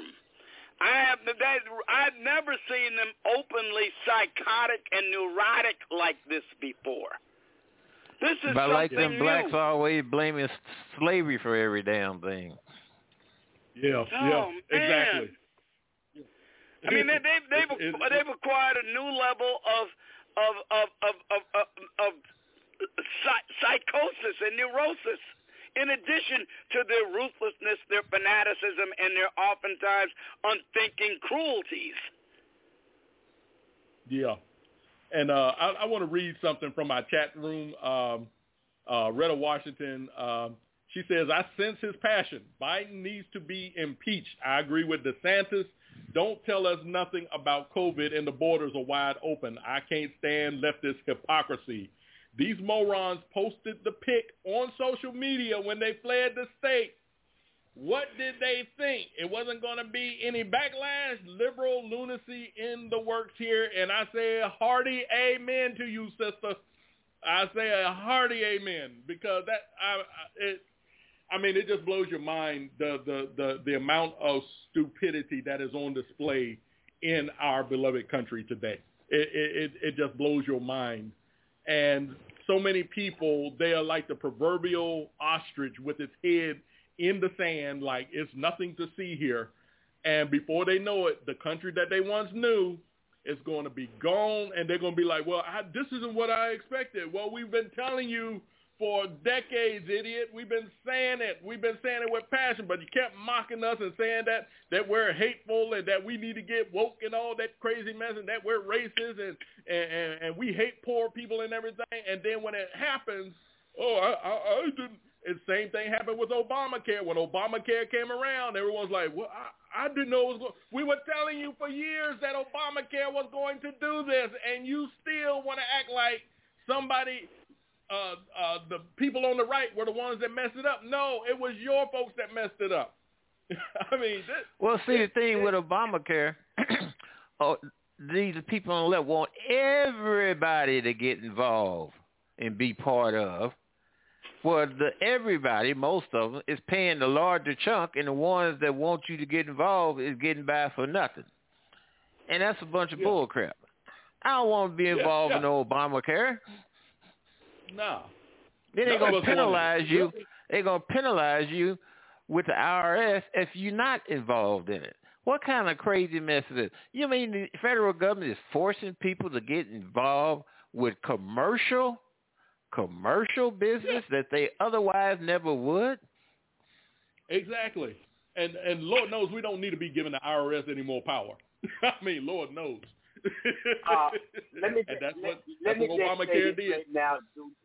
I've never seen them openly psychotic and neurotic like this before. This is
but
something
like them
new.
blacks always blaming slavery for every damn thing.
Exactly.
I mean, they've acquired a new level of psychosis and neurosis, in addition to their ruthlessness, their fanaticism, and their oftentimes unthinking cruelties.
Yeah. And I want to read something from my chat room. Retta Washington, she says, I sense his passion. Biden needs to be impeached. I agree with DeSantis. Don't tell us nothing about COVID and the borders are wide open. I can't stand leftist hypocrisy. These morons posted the pic on social media when they fled the state. What did they think? It wasn't going to be any backlash, liberal lunacy in the works here, and I say a hearty amen to you, sister. I say a hearty amen, because it just blows your mind, the amount of stupidity that is on display in our beloved country today. It just blows your mind. And so many people, they are like the proverbial ostrich with its head in the sand, like it's nothing to see here. And before they know it, the country that they once knew is going to be gone, and they're going to be like, well, this isn't what I expected. Well, we've been telling you for decades, idiot. We've been saying it. We've been saying it with passion, but you kept mocking us and saying that we're hateful and that we need to get woke and all that crazy mess and that we're racist and we hate poor people and everything. And then when it happens, I didn't. And same thing happened with Obamacare. When Obamacare came around, everyone's like, well, I didn't know it was going. We were telling you for years that Obamacare was going to do this, and you still want to act like somebody, the people on the right were the ones that messed it up. No, it was your folks that messed it up. I mean,
the thing with Obamacare, these people on the left want everybody to get involved and be part of. Well, everybody, most of them, is paying the larger chunk, and the ones that want you to get involved is getting by for nothing. And that's a bunch of bull crap. I don't want to be involved in no Obamacare.
No.
Then they're going to penalize you. They're going to penalize you with the IRS if you're not involved in it. What kind of crazy mess is this? You mean the federal government is forcing people to get involved with commercial business that they otherwise never would?
Exactly. And Lord knows we don't need to be giving the IRS any more power. I mean, Lord knows.
Let me
Obamacare did.
Right now,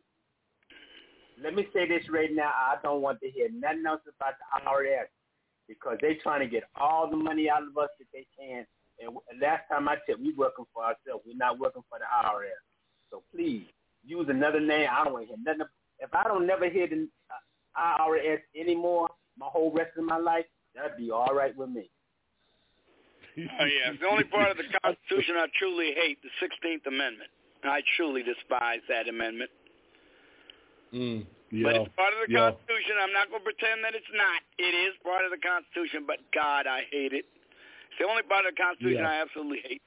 let me say this right now. I don't want to hear nothing else about the IRS because they're trying to get all the money out of us that they can. And last time I checked, we're working for ourselves. We're not working for the IRS. So please, use another name. I don't want to hear nothing. If I don't never hear the IRS anymore, my whole rest of my life, that'd be all right with me.
Oh, yeah. The only part of the Constitution I truly hate, the 16th Amendment. I truly despise that amendment. But it's part of the Constitution. I'm not going to pretend that it's not. It is part of the Constitution, but God, I hate it. It's the only part of the Constitution I absolutely hate.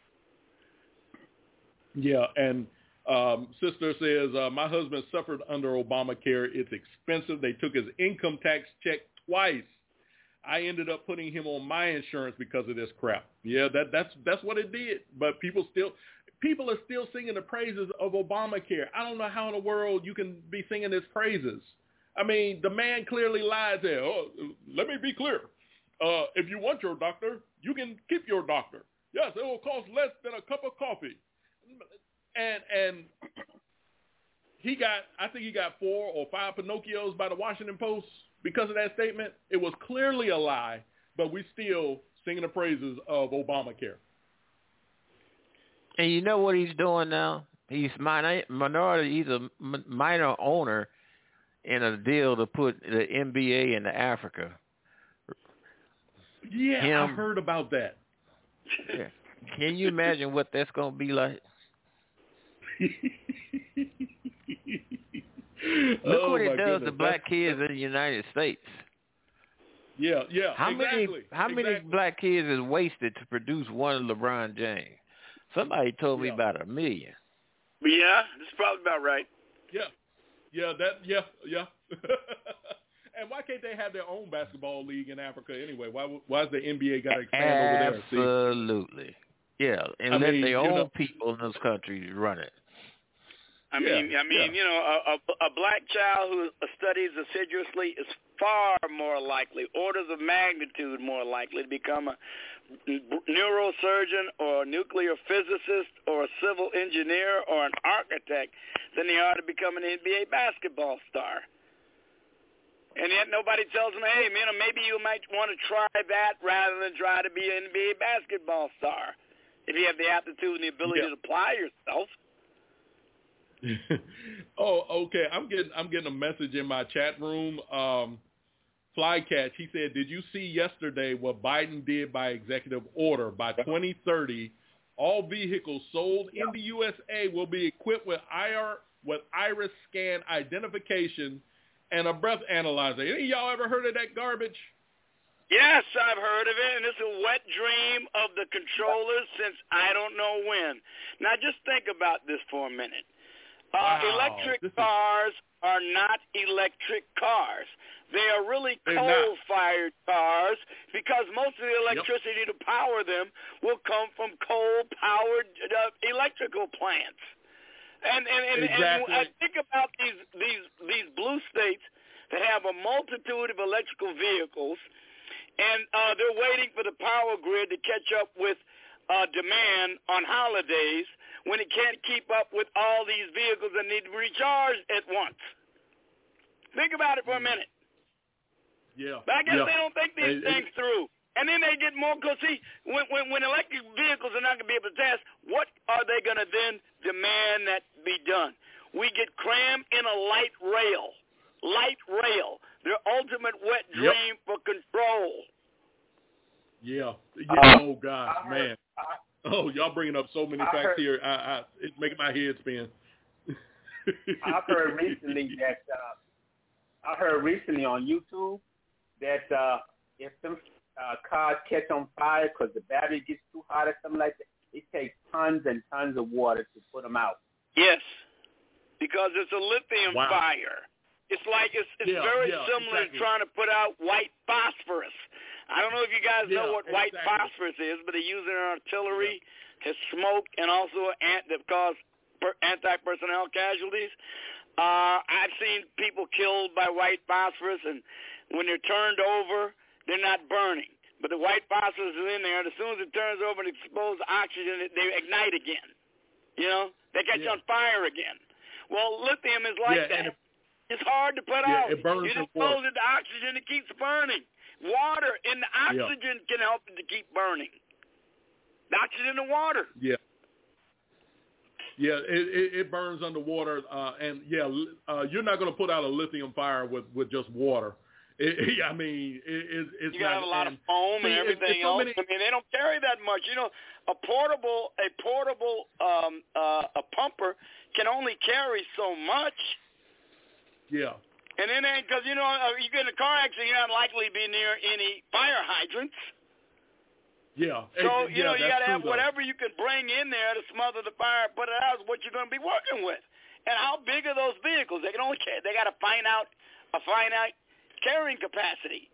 Yeah, and sister says, my husband suffered under Obamacare. It's expensive. They took his income tax check twice. I ended up putting him on my insurance because of this crap. Yeah, that's what it did. But people are still singing the praises of Obamacare. I don't know how in the world you can be singing his praises. I mean, the man clearly lied there. Oh, let me be clear. If you want your doctor, you can keep your doctor. Yes, it will cost less than a cup of coffee. And I think he got 4 or 5 Pinocchios by the Washington Post because of that statement. It was clearly a lie, but we still singing the praises of Obamacare.
And you know what he's doing now? He's minority. He's a minor owner in a deal to put the NBA into Africa.
Yeah, I heard about that.
Yeah. Can you imagine what that's going to be like? Look what it does to black kids in the United States.
Yeah.
How many black kids is wasted to produce one of LeBron James? Somebody told me about 1 million.
Yeah, that's probably about right.
Yeah. And why can't they have their own basketball league in Africa anyway? Why's the NBA got to expand over there?
Absolutely. Yeah, and let their own people in those countries run it.
I mean, you know, a black child who studies assiduously is far more likely, orders of magnitude more likely to become a neurosurgeon or a nuclear physicist or a civil engineer or an architect than they are to become an NBA basketball star. And yet nobody tells them, hey, man, maybe you might want to try that rather than try to be an NBA basketball star if you have the aptitude and the ability to apply yourself.
Oh, okay. I'm getting a message in my chat room. Flycatch, he said, did you see yesterday what Biden did by executive order? By 2030, all vehicles sold in the USA will be equipped with iris scan identification and a breath analyzer. Any of y'all ever heard of that garbage?
Yes, I've heard of it, and it's a wet dream of the controllers since I don't know when. Now, just think about this for a minute. Electric cars are not electric cars. They are really coal-fired cars because most of the electricity to power them will come from coal-powered electrical plants. And I think about these blue states that have a multitude of electrical vehicles, and they're waiting for the power grid to catch up with demand on holidays when it can't keep up with all these vehicles that need to be recharged at once. Think about it for a minute.
Yeah.
But I guess they don't think these things through. And then they get more, because see, when electric vehicles are not going to be able to test, what are they going to then demand that be done? We get crammed in a light rail, their ultimate wet dream for control.
Yeah. Oh, God, man. Oh, y'all bringing up so many facts here. It's making my head spin.
I heard recently on YouTube that if some cars catch on fire because the battery gets too hot or something like that, it takes tons and tons of water to put them out.
Yes, because it's a lithium fire. It's like it's very similar to trying to put out white phosphorus. I don't know if you guys know what white phosphorus is, but they use it in artillery as smoke and also that cause anti-personnel casualties. I've seen people killed by white phosphorus, and when they're turned over, they're not burning. But the white phosphorus is in there, and as soon as it turns over and exposes oxygen, they ignite again. You know? They catch on fire again. Well, lithium is like that. It's hard to put out.
It burns.
You expose it to oxygen, it keeps burning. Water and the oxygen can help it to keep burning. The oxygen and water.
Yeah. Yeah, it burns underwater, and you're not going to put out a lithium fire with just water. It's
you got a lot of foam and everything else. I mean, they don't carry that much. You know, a portable pumper can only carry so much.
Yeah.
And then, because, you get in a car accident, you're not likely to be near any fire hydrants.
Yeah.
So, you got to have whatever you can bring in there to smother the fire, put it out, is what you're going to be working with. And how big are those vehicles? They got to find out a finite carrying capacity.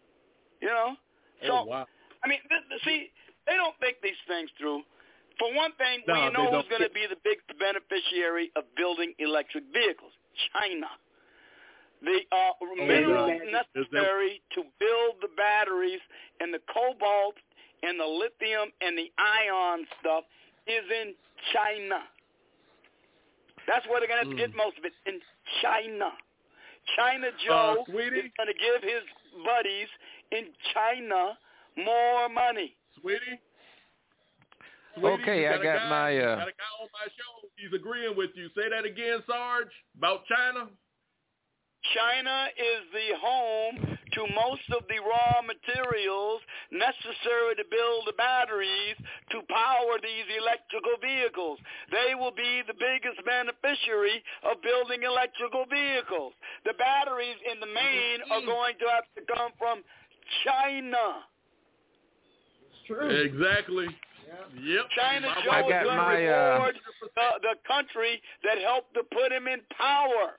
So, I mean, see, they don't think these things through. For one thing, we know who's going to be the big beneficiary of building electric vehicles: China. The minerals necessary to build the batteries and the cobalt and the lithium and the ion stuff is in China. That's where they're going to have to get most of it, in China. China Joe is going to give his buddies in China more money.
Sweetie,
okay, I got my...
got a guy on my show. He's agreeing with you. Say that again, Sarge, about China.
China is the home to most of the raw materials necessary to build the batteries to power these electrical vehicles. They will be the biggest beneficiary of building electrical vehicles. The batteries in the main are going to have to come from China.
It's true.
Exactly. Yep.
China Joe is going to reward the country that helped to put him in power.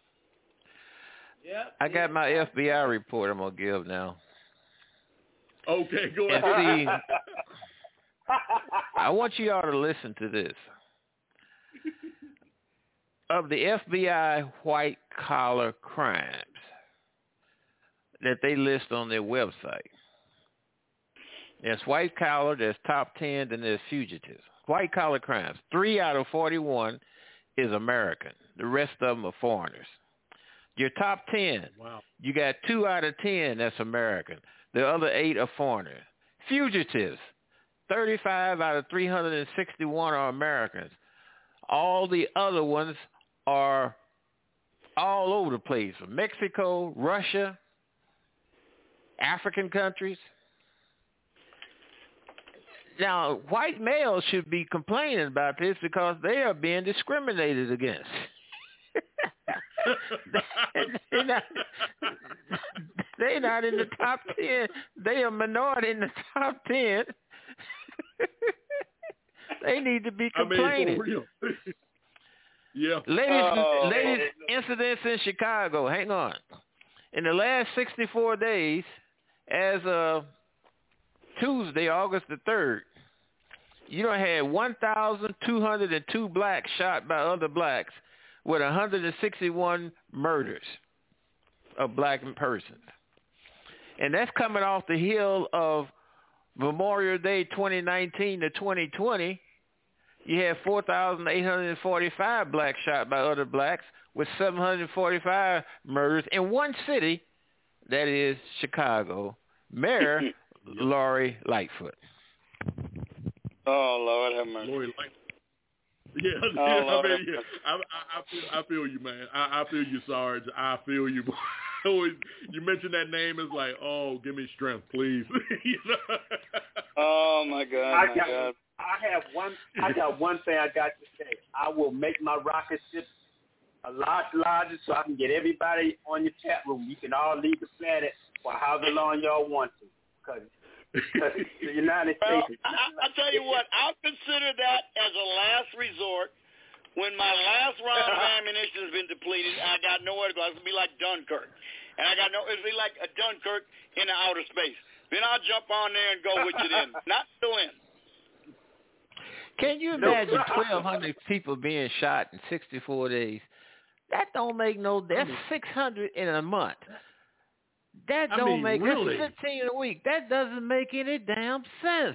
I got my FBI report I'm going to give now.
Okay, go ahead.
I want you all to listen to this. Of the FBI white-collar crimes that they list on their website, there's white-collar, there's top 10, and there's fugitives. White-collar crimes, 3 out of 41 is American. The rest of them are foreigners. Your top 10, you got 2 out of 10 that's American. The other 8 are foreigners. Fugitives, 35 out of 361 are Americans. All the other ones are all over the place. Mexico, Russia, African countries. Now, white males should be complaining about this because they are being discriminated against. They're not in the top 10. They are minority in the top 10. They need to be complaining.
For real. Yeah.
Latest incidents in Chicago. Hang on. In the last 64 days, as of Tuesday, August the 3rd, you done had 1,202 blacks shot by other blacks with 161 murders of black persons. And that's coming off the heel of Memorial Day 2019 to 2020. You had 4,845 blacks shot by other blacks with 745 murders in one city, that is Chicago. Mayor Lori Lightfoot.
Oh, Lord have mercy.
Lori Lightfoot. Yeah, I feel you, man. I feel you, Sarge. I feel you. You mentioned that name, it's like, oh, give me strength, please. You know?
Oh my God,
I got one thing I got to say. I will make my rocket ship a lot larger so I can get everybody on your chat room. You can all leave the planet for however long y'all want to, because the United States.
I tell you what, I'll consider that as a last resort. When my last round of ammunition has been depleted, I got nowhere to go. It's gonna be like Dunkirk, and it'll be like a Dunkirk in the outer space. Then I'll jump on there and go with you then. Not still in.
Can you imagine 1,200 people being shot in 64 days? That don't make no. That's 600 in a month. That don't make.
Really?
That's 15 a week. That doesn't make any damn sense.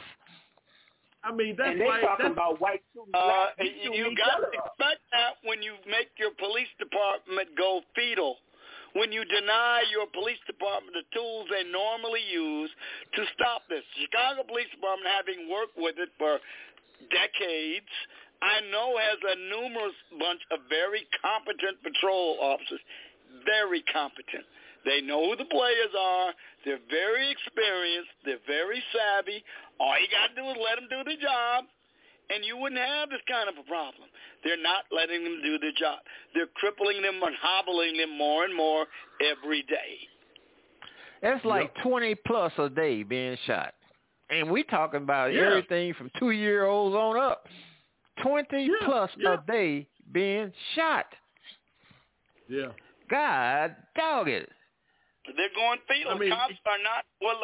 I mean, that's
and they're talking about white black.
You got to expect that when you make your police department go fetal. When you deny your police department the tools they normally use to stop this. The Chicago Police Department, having worked with it for decades, I know has a numerous bunch of very competent patrol officers. Very competent. They know who the players are. They're very experienced. They're very savvy. All you got to do is let them do their job, and you wouldn't have this kind of a problem. They're not letting them do their job. They're crippling them and hobbling them more and more every day.
That's like 20 plus a day being shot. And we talking about everything from 2-year-olds on up. 20 plus a day being shot.
Yeah.
God dog it.
They're going fetal. The cops are not.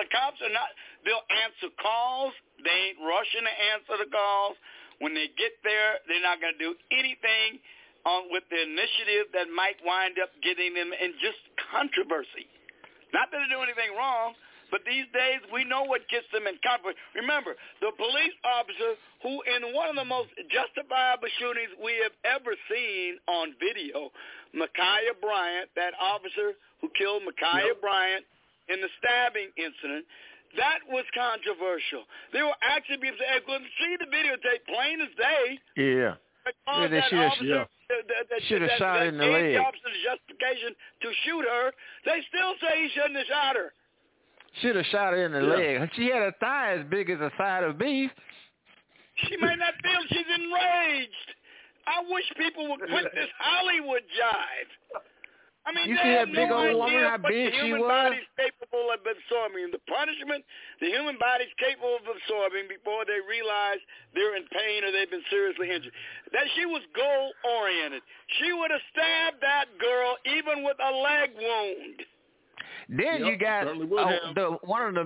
They'll answer calls. They ain't rushing to answer the calls. When they get there, they're not going to do anything with the initiative that might wind up getting them in just controversy. Not that they do anything wrong, but these days we know what gets them in controversy. Remember, the police officer who, in one of the most justifiable shootings we have ever seen on video, Ma'Khia Bryant, that officer who killed Ma'Khia Bryant in the stabbing incident, that was controversial. There were actually people saying, couldn't see the videotape plain as day.
Yeah. They should have shot her in the leg.
The officer's justification to shoot her, they still say he shouldn't have shot her.
Should have shot her in the leg. She had a thigh as big as a side of beef.
She might not feel she's enraged. I wish people would quit this Hollywood jive. I mean,
you
they
see
have
that big
no
old woman,
idea
how
what
big
the
she
human
was?
body's capable of absorbing. The punishment the human body's capable of absorbing before they realize they're in pain or they've been seriously injured. That she was goal-oriented. She would have stabbed that girl even with a leg wound.
Then you got one of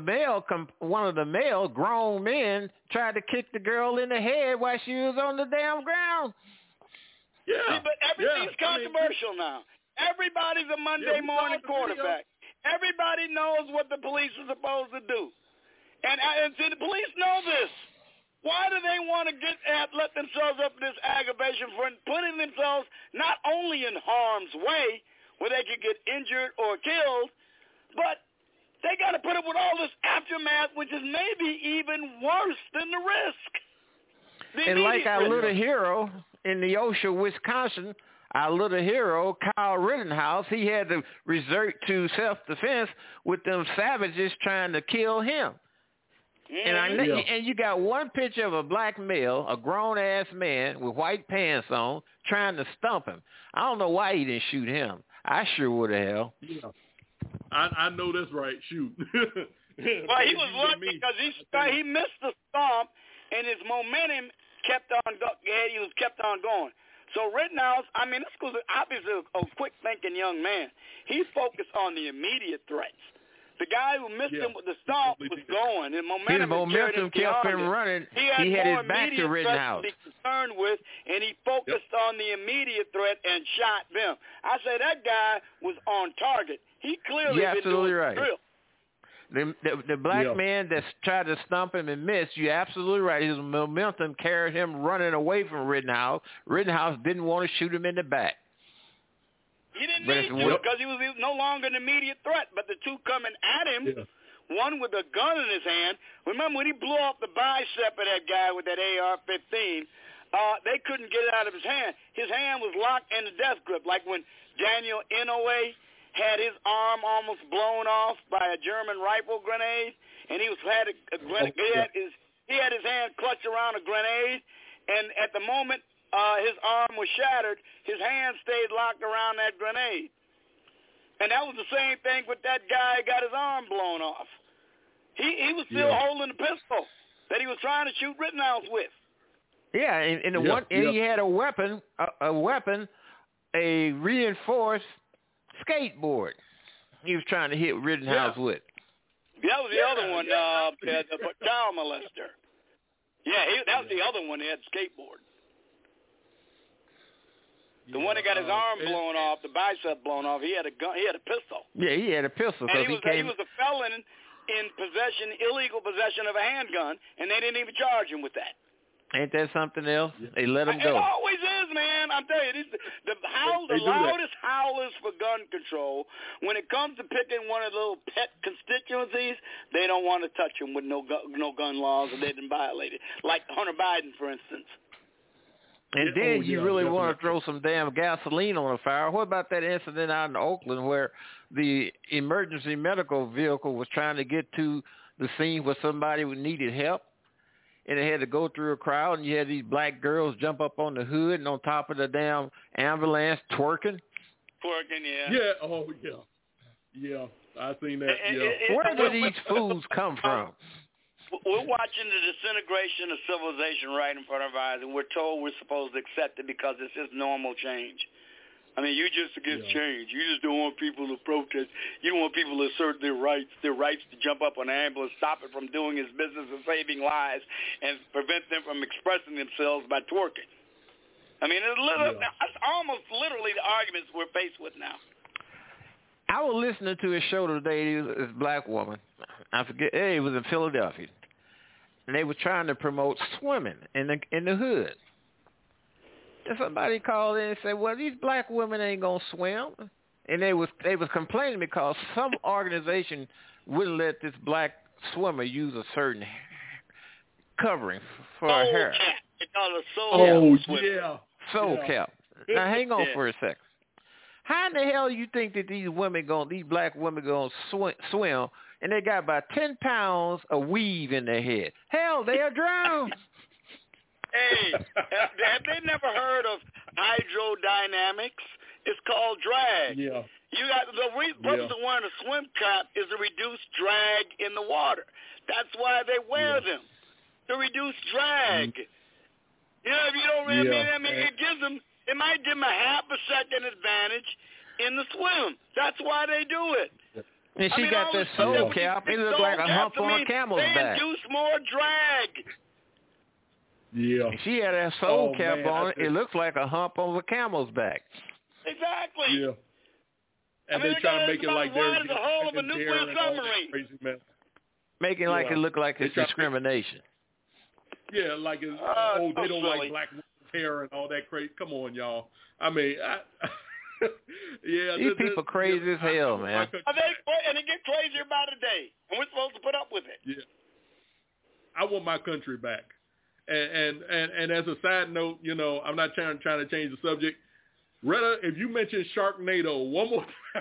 the male grown men tried to kick the girl in the head while she was on the damn ground.
Yeah, see, but everything's controversial now. Everybody's a Monday morning quarterback. Everybody knows what the police are supposed to do, and see, the police know this. Why do they want to let themselves up this aggravation for putting themselves not only in harm's way, where they could get injured or killed, but they got to put up with all this aftermath, which is maybe even worse than the risk.
And like our little hero in Neosho, Wisconsin, our little hero, Kyle Rittenhouse, he had to resort to self-defense with them savages trying to kill him. And you got one picture of a black male, a grown-ass man with white pants on, trying to stump him. I don't know why he didn't shoot him. I sure would have, hell.
Yeah. I know that's right. Shoot.
Well, he was lucky because he missed the stomp, and his momentum kept on going. So Rittenhouse, I mean, this was obviously a quick-thinking young man. He focused on the immediate threats. The guy who missed him with the stomp was going, and
his momentum kept him running. He had his back to Rittenhouse.
To be concerned with, and he focused on the immediate threat and shot them. I say that guy was on target. He clearly
You're absolutely right.
Drill.
The black man that tried to stump him and missed, you're absolutely right. His momentum carried him running away from Rittenhouse. Rittenhouse didn't want to shoot him in the back.
He didn't need to because he was no longer an immediate threat. But the two coming at him, one with a gun in his hand. Remember when he blew off the bicep of that guy with that AR-15, they couldn't get it out of his hand. His hand was locked in the death grip, like when Daniel Inouye had his arm almost blown off by a German rifle grenade, and he had his hand clutched around a grenade, and at the moment his arm was shattered, his hand stayed locked around that grenade. And that was the same thing with that guy who got his arm blown off. He was still holding the pistol that he was trying to shoot Rittenhouse with.
Yeah, and he had a weapon, a reinforced skateboard he was trying to hit Rittenhouse with.
That was the other one, the child molester. Yeah, that was the other one, he had skateboard. The one that got his arm blown off, the bicep blown off, he had a gun. He had a pistol.
Yeah, he had a pistol.
And he was a felon in illegal possession of a handgun, and they didn't even charge him with that.
Ain't that something else? They let him go.
It always is, man. I'm telling you, the loudest howlers for gun control, when it comes to picking one of the little pet constituencies, they don't want to touch them with no gun laws, and they didn't violate it. Like Hunter Biden, for instance.
And then you really want to throw some damn gasoline on a fire. What about that incident out in Oakland where the emergency medical vehicle was trying to get to the scene where somebody who needed help, and it had to go through a crowd, and you had these black girls jump up on the hood and on top of the damn ambulance twerking?
Yeah.
Yeah, I seen that.
Where do these fools come from?
We're watching the disintegration of civilization right in front of our eyes, and we're told we're supposed to accept it because it's just normal change. I mean, you're just against change. You just don't want people to protest. You don't want people to assert their rights to jump up on an ambulance, stop it from doing its business of saving lives, and prevent them from expressing themselves by twerking. I mean, that's almost literally the arguments we're faced with now.
I was listening to a show today, this black woman. I forget, it was in Philadelphia. And they were trying to promote swimming in the hood. And somebody called in and said, well, these black women ain't going to swim. And they was complaining because some organization wouldn't let this black swimmer use a certain covering for her hair.
They call it
soul cap. Now, hang on for a second. How in the hell you think that these black women going to swim, and they got about 10 pounds of weave in their head? Hell, they'll drown.
Hey, have they never heard of hydrodynamics? It's called drag.
Yeah.
You got the purpose of wearing a swim cap is to reduce drag in the water. That's why they wear them, to reduce drag. You know, if you don't really it might give them a half a second advantage in the swim. That's why they do it.
And she got this soul cap. It looks like a hump on a camel's back.
They induce more drag.
Yeah.
She had a soul cap on it. It looks like a hump on a camel's back.
Exactly.
Yeah. And they try to make it like they're
the whole of a nuclear submarine.
Making like it look like it's discrimination.
Yeah, like it's, they don't like black women's hair and all that crazy. Come on, y'all. I mean,
these people crazy as hell, man.
And they get crazier by the day, and we're supposed to put up with it.
Yeah. I want my country back. And as a side note, you know, I'm not trying to change the subject. Retta, if you mention Sharknado one more time,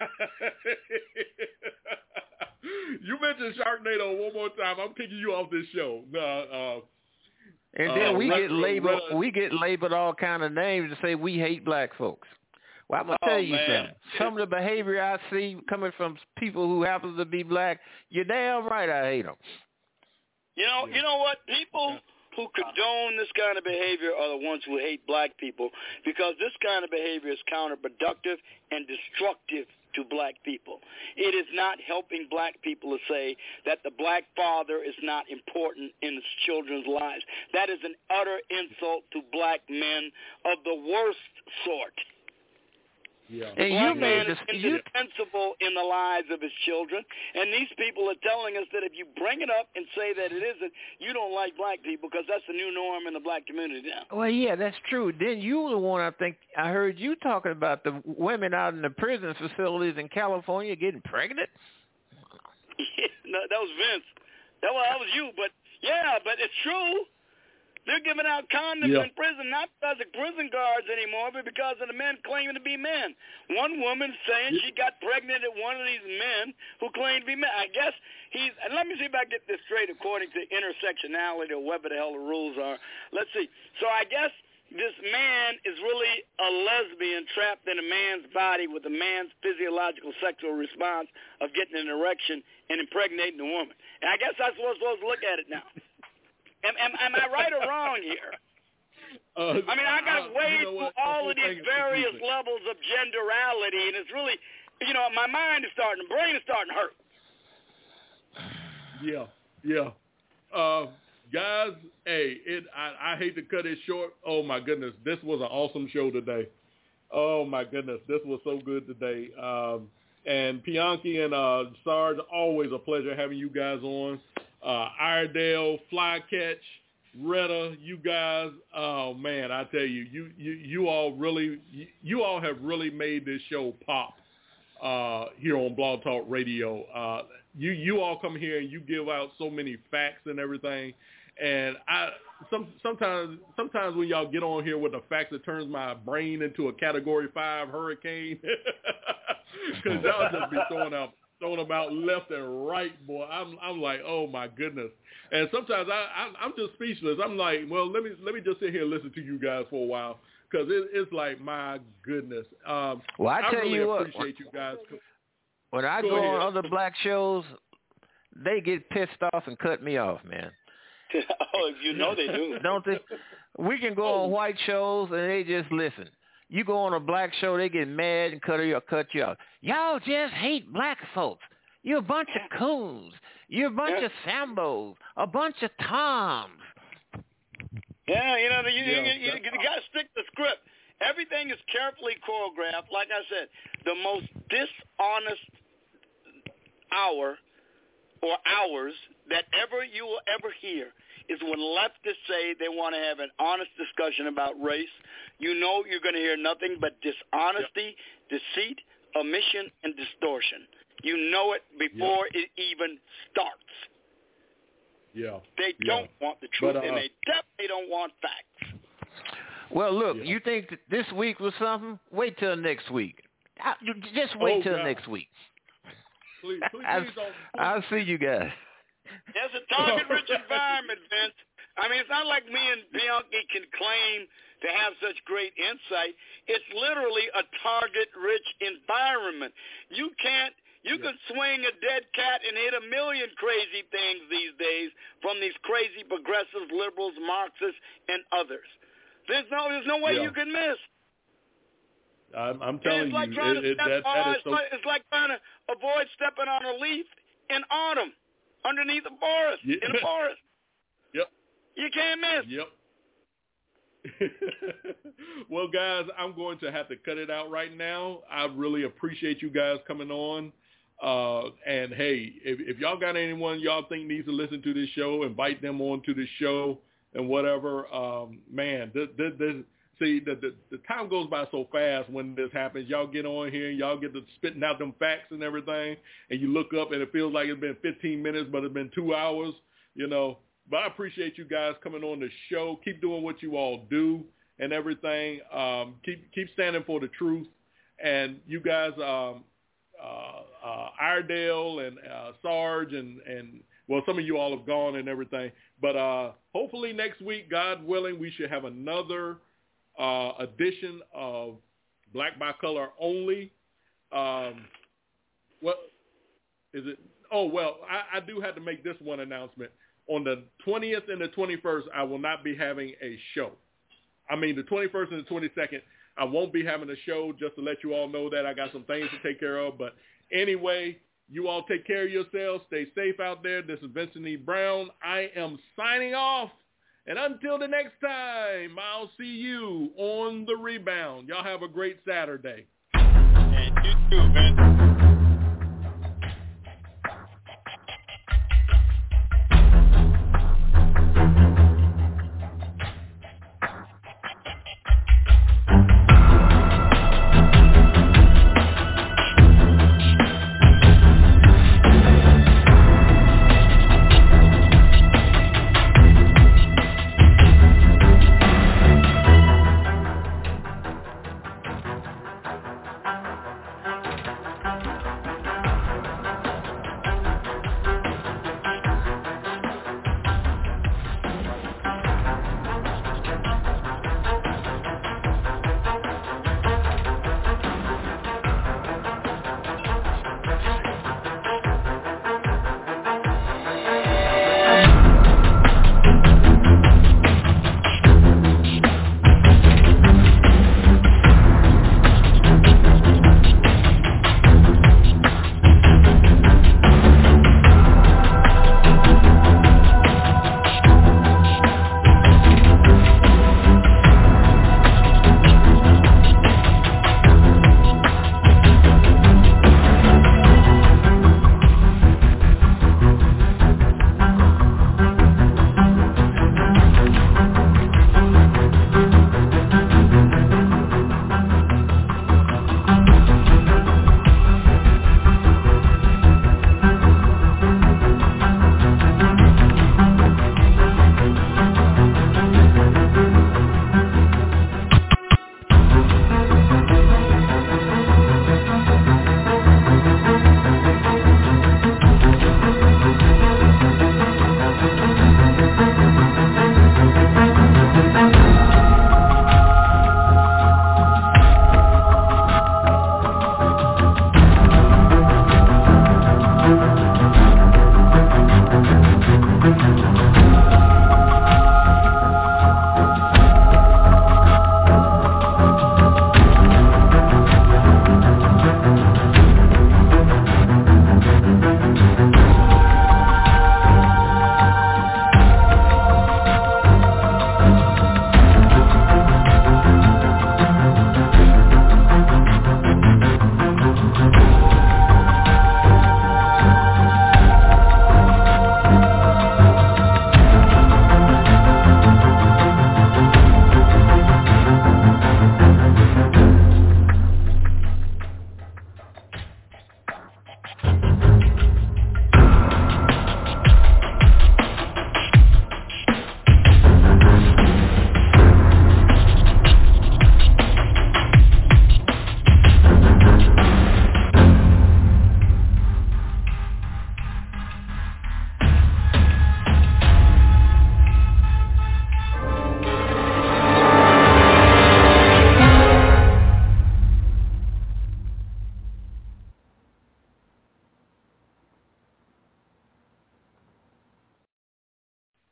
you mention Sharknado one more time, I'm kicking you off this show.
And then we get labeled all kind of names to say we hate black folks. Well, I'm gonna tell you something. Some of the behavior I see coming from people who happen to be black, you're damn right I hate them.
You know what? People who condone this kind of behavior are the ones who hate black people, because this kind of behavior is counterproductive and destructive to black people. It is not helping black people to say that the black father is not important in his children's lives. That is an utter insult to black men of the worst sort.
Yeah.
And black man is indispensable in the lives of his children, and these people are telling us that if you bring it up and say that it isn't, you don't like black people, because that's the new norm in the black community now.
Well, yeah, that's true. Then you were the one, I think, I heard you talking about the women out in the prison facilities in California getting pregnant.
Yeah, no, that was Vince. That was you, but it's true. They're giving out condoms in prison, not because of prison guards anymore, but because of the men claiming to be men. One woman saying she got pregnant at one of these men who claimed to be men. I guess and let me see if I get this straight according to intersectionality or whatever the hell the rules are. Let's see. So I guess this man is really a lesbian trapped in a man's body with a man's physiological sexual response of getting an erection and impregnating a woman. And I guess that's what we're supposed to look at it now. Am I right or wrong here? I mean, I got to wade through all of these various levels of genderality, and it's really, my brain is starting to hurt.
Yeah. Guys, hey, I hate to cut it short. Oh, my goodness. This was an awesome show today. Oh, my goodness. This was so good today. And Bianchi and Sarge, always a pleasure having you guys on. Iredale, Flycatch, Retta, you guys, oh man, I tell you, you all have really made this show pop here on Blog Talk Radio. You all come here and you give out so many facts and everything, and sometimes when y'all get on here with the facts, it turns my brain into a Category 5 hurricane, because y'all just be throwing them out left and right, boy. I'm like, oh my goodness. And sometimes I'm just speechless. I'm like, well, let me just sit here and listen to you guys for a while, because it's like, my goodness.
Well, I tell
really
you what,
appreciate you guys.
When I go on other black shows, they get pissed off and cut me off, man.
Oh, you know they do.
Don't they? We can go on white shows and they just listen. You go on a black show, they get mad and cut you off. Y'all just hate black folks. You're a bunch of coons. You're a bunch of Sambos. A bunch of Toms.
Yeah, you got to stick to the script. Everything is carefully choreographed. Like I said, the most dishonest hour or hours that you will ever hear is when leftists say they want to have an honest discussion about race. You know you're going to hear nothing but dishonesty, deceit, omission, and distortion. You know it before it even starts.
Yeah.
They don't want the truth, and they definitely don't want facts.
Well, look, you think that this week was something? Wait till next week. Just wait till next week.
Please
I'll see you guys.
There's a target-rich environment, Vince. I mean, it's not like me and Bianchi can claim to have such great insight. It's literally a target-rich environment. You can swing a dead cat and hit a million crazy things these days from these crazy progressives, liberals, Marxists, and others. There's no way you can miss.
I'm telling
you, it's like trying to avoid stepping on a leaf in autumn underneath a forest, in a forest.
Yep.
You can't miss.
Yep. Well, guys, I'm going to have to cut it out right now. I really appreciate you guys coming on. And, hey, if y'all got anyone y'all think needs to listen to this show, invite them on to the show and whatever. Man, see, the time goes by so fast when this happens. Y'all get on here, y'all get to spitting out them facts and everything, and you look up and it feels like it's been 15 minutes, but it's been 2 hours, But I appreciate you guys coming on the show. Keep doing what you all do. and everything. Keep standing for the truth. And you guys, Iredale and Sarge and well, some of you all have gone and everything. But hopefully next week, God willing, we should have another edition of Black by Color Only. What is it? Oh, well, I do have to make this one announcement. On the 20th and the 21st, I will not be having a show. I mean, the 21st and the 22nd, I won't be having a show, just to let you all know that I got some things to take care of. But anyway, you all take care of yourselves. Stay safe out there. This is Vincent E. Brown. I am signing off. And until the next time, I'll see you on the rebound. Y'all have a great Saturday.
And you too, Vince.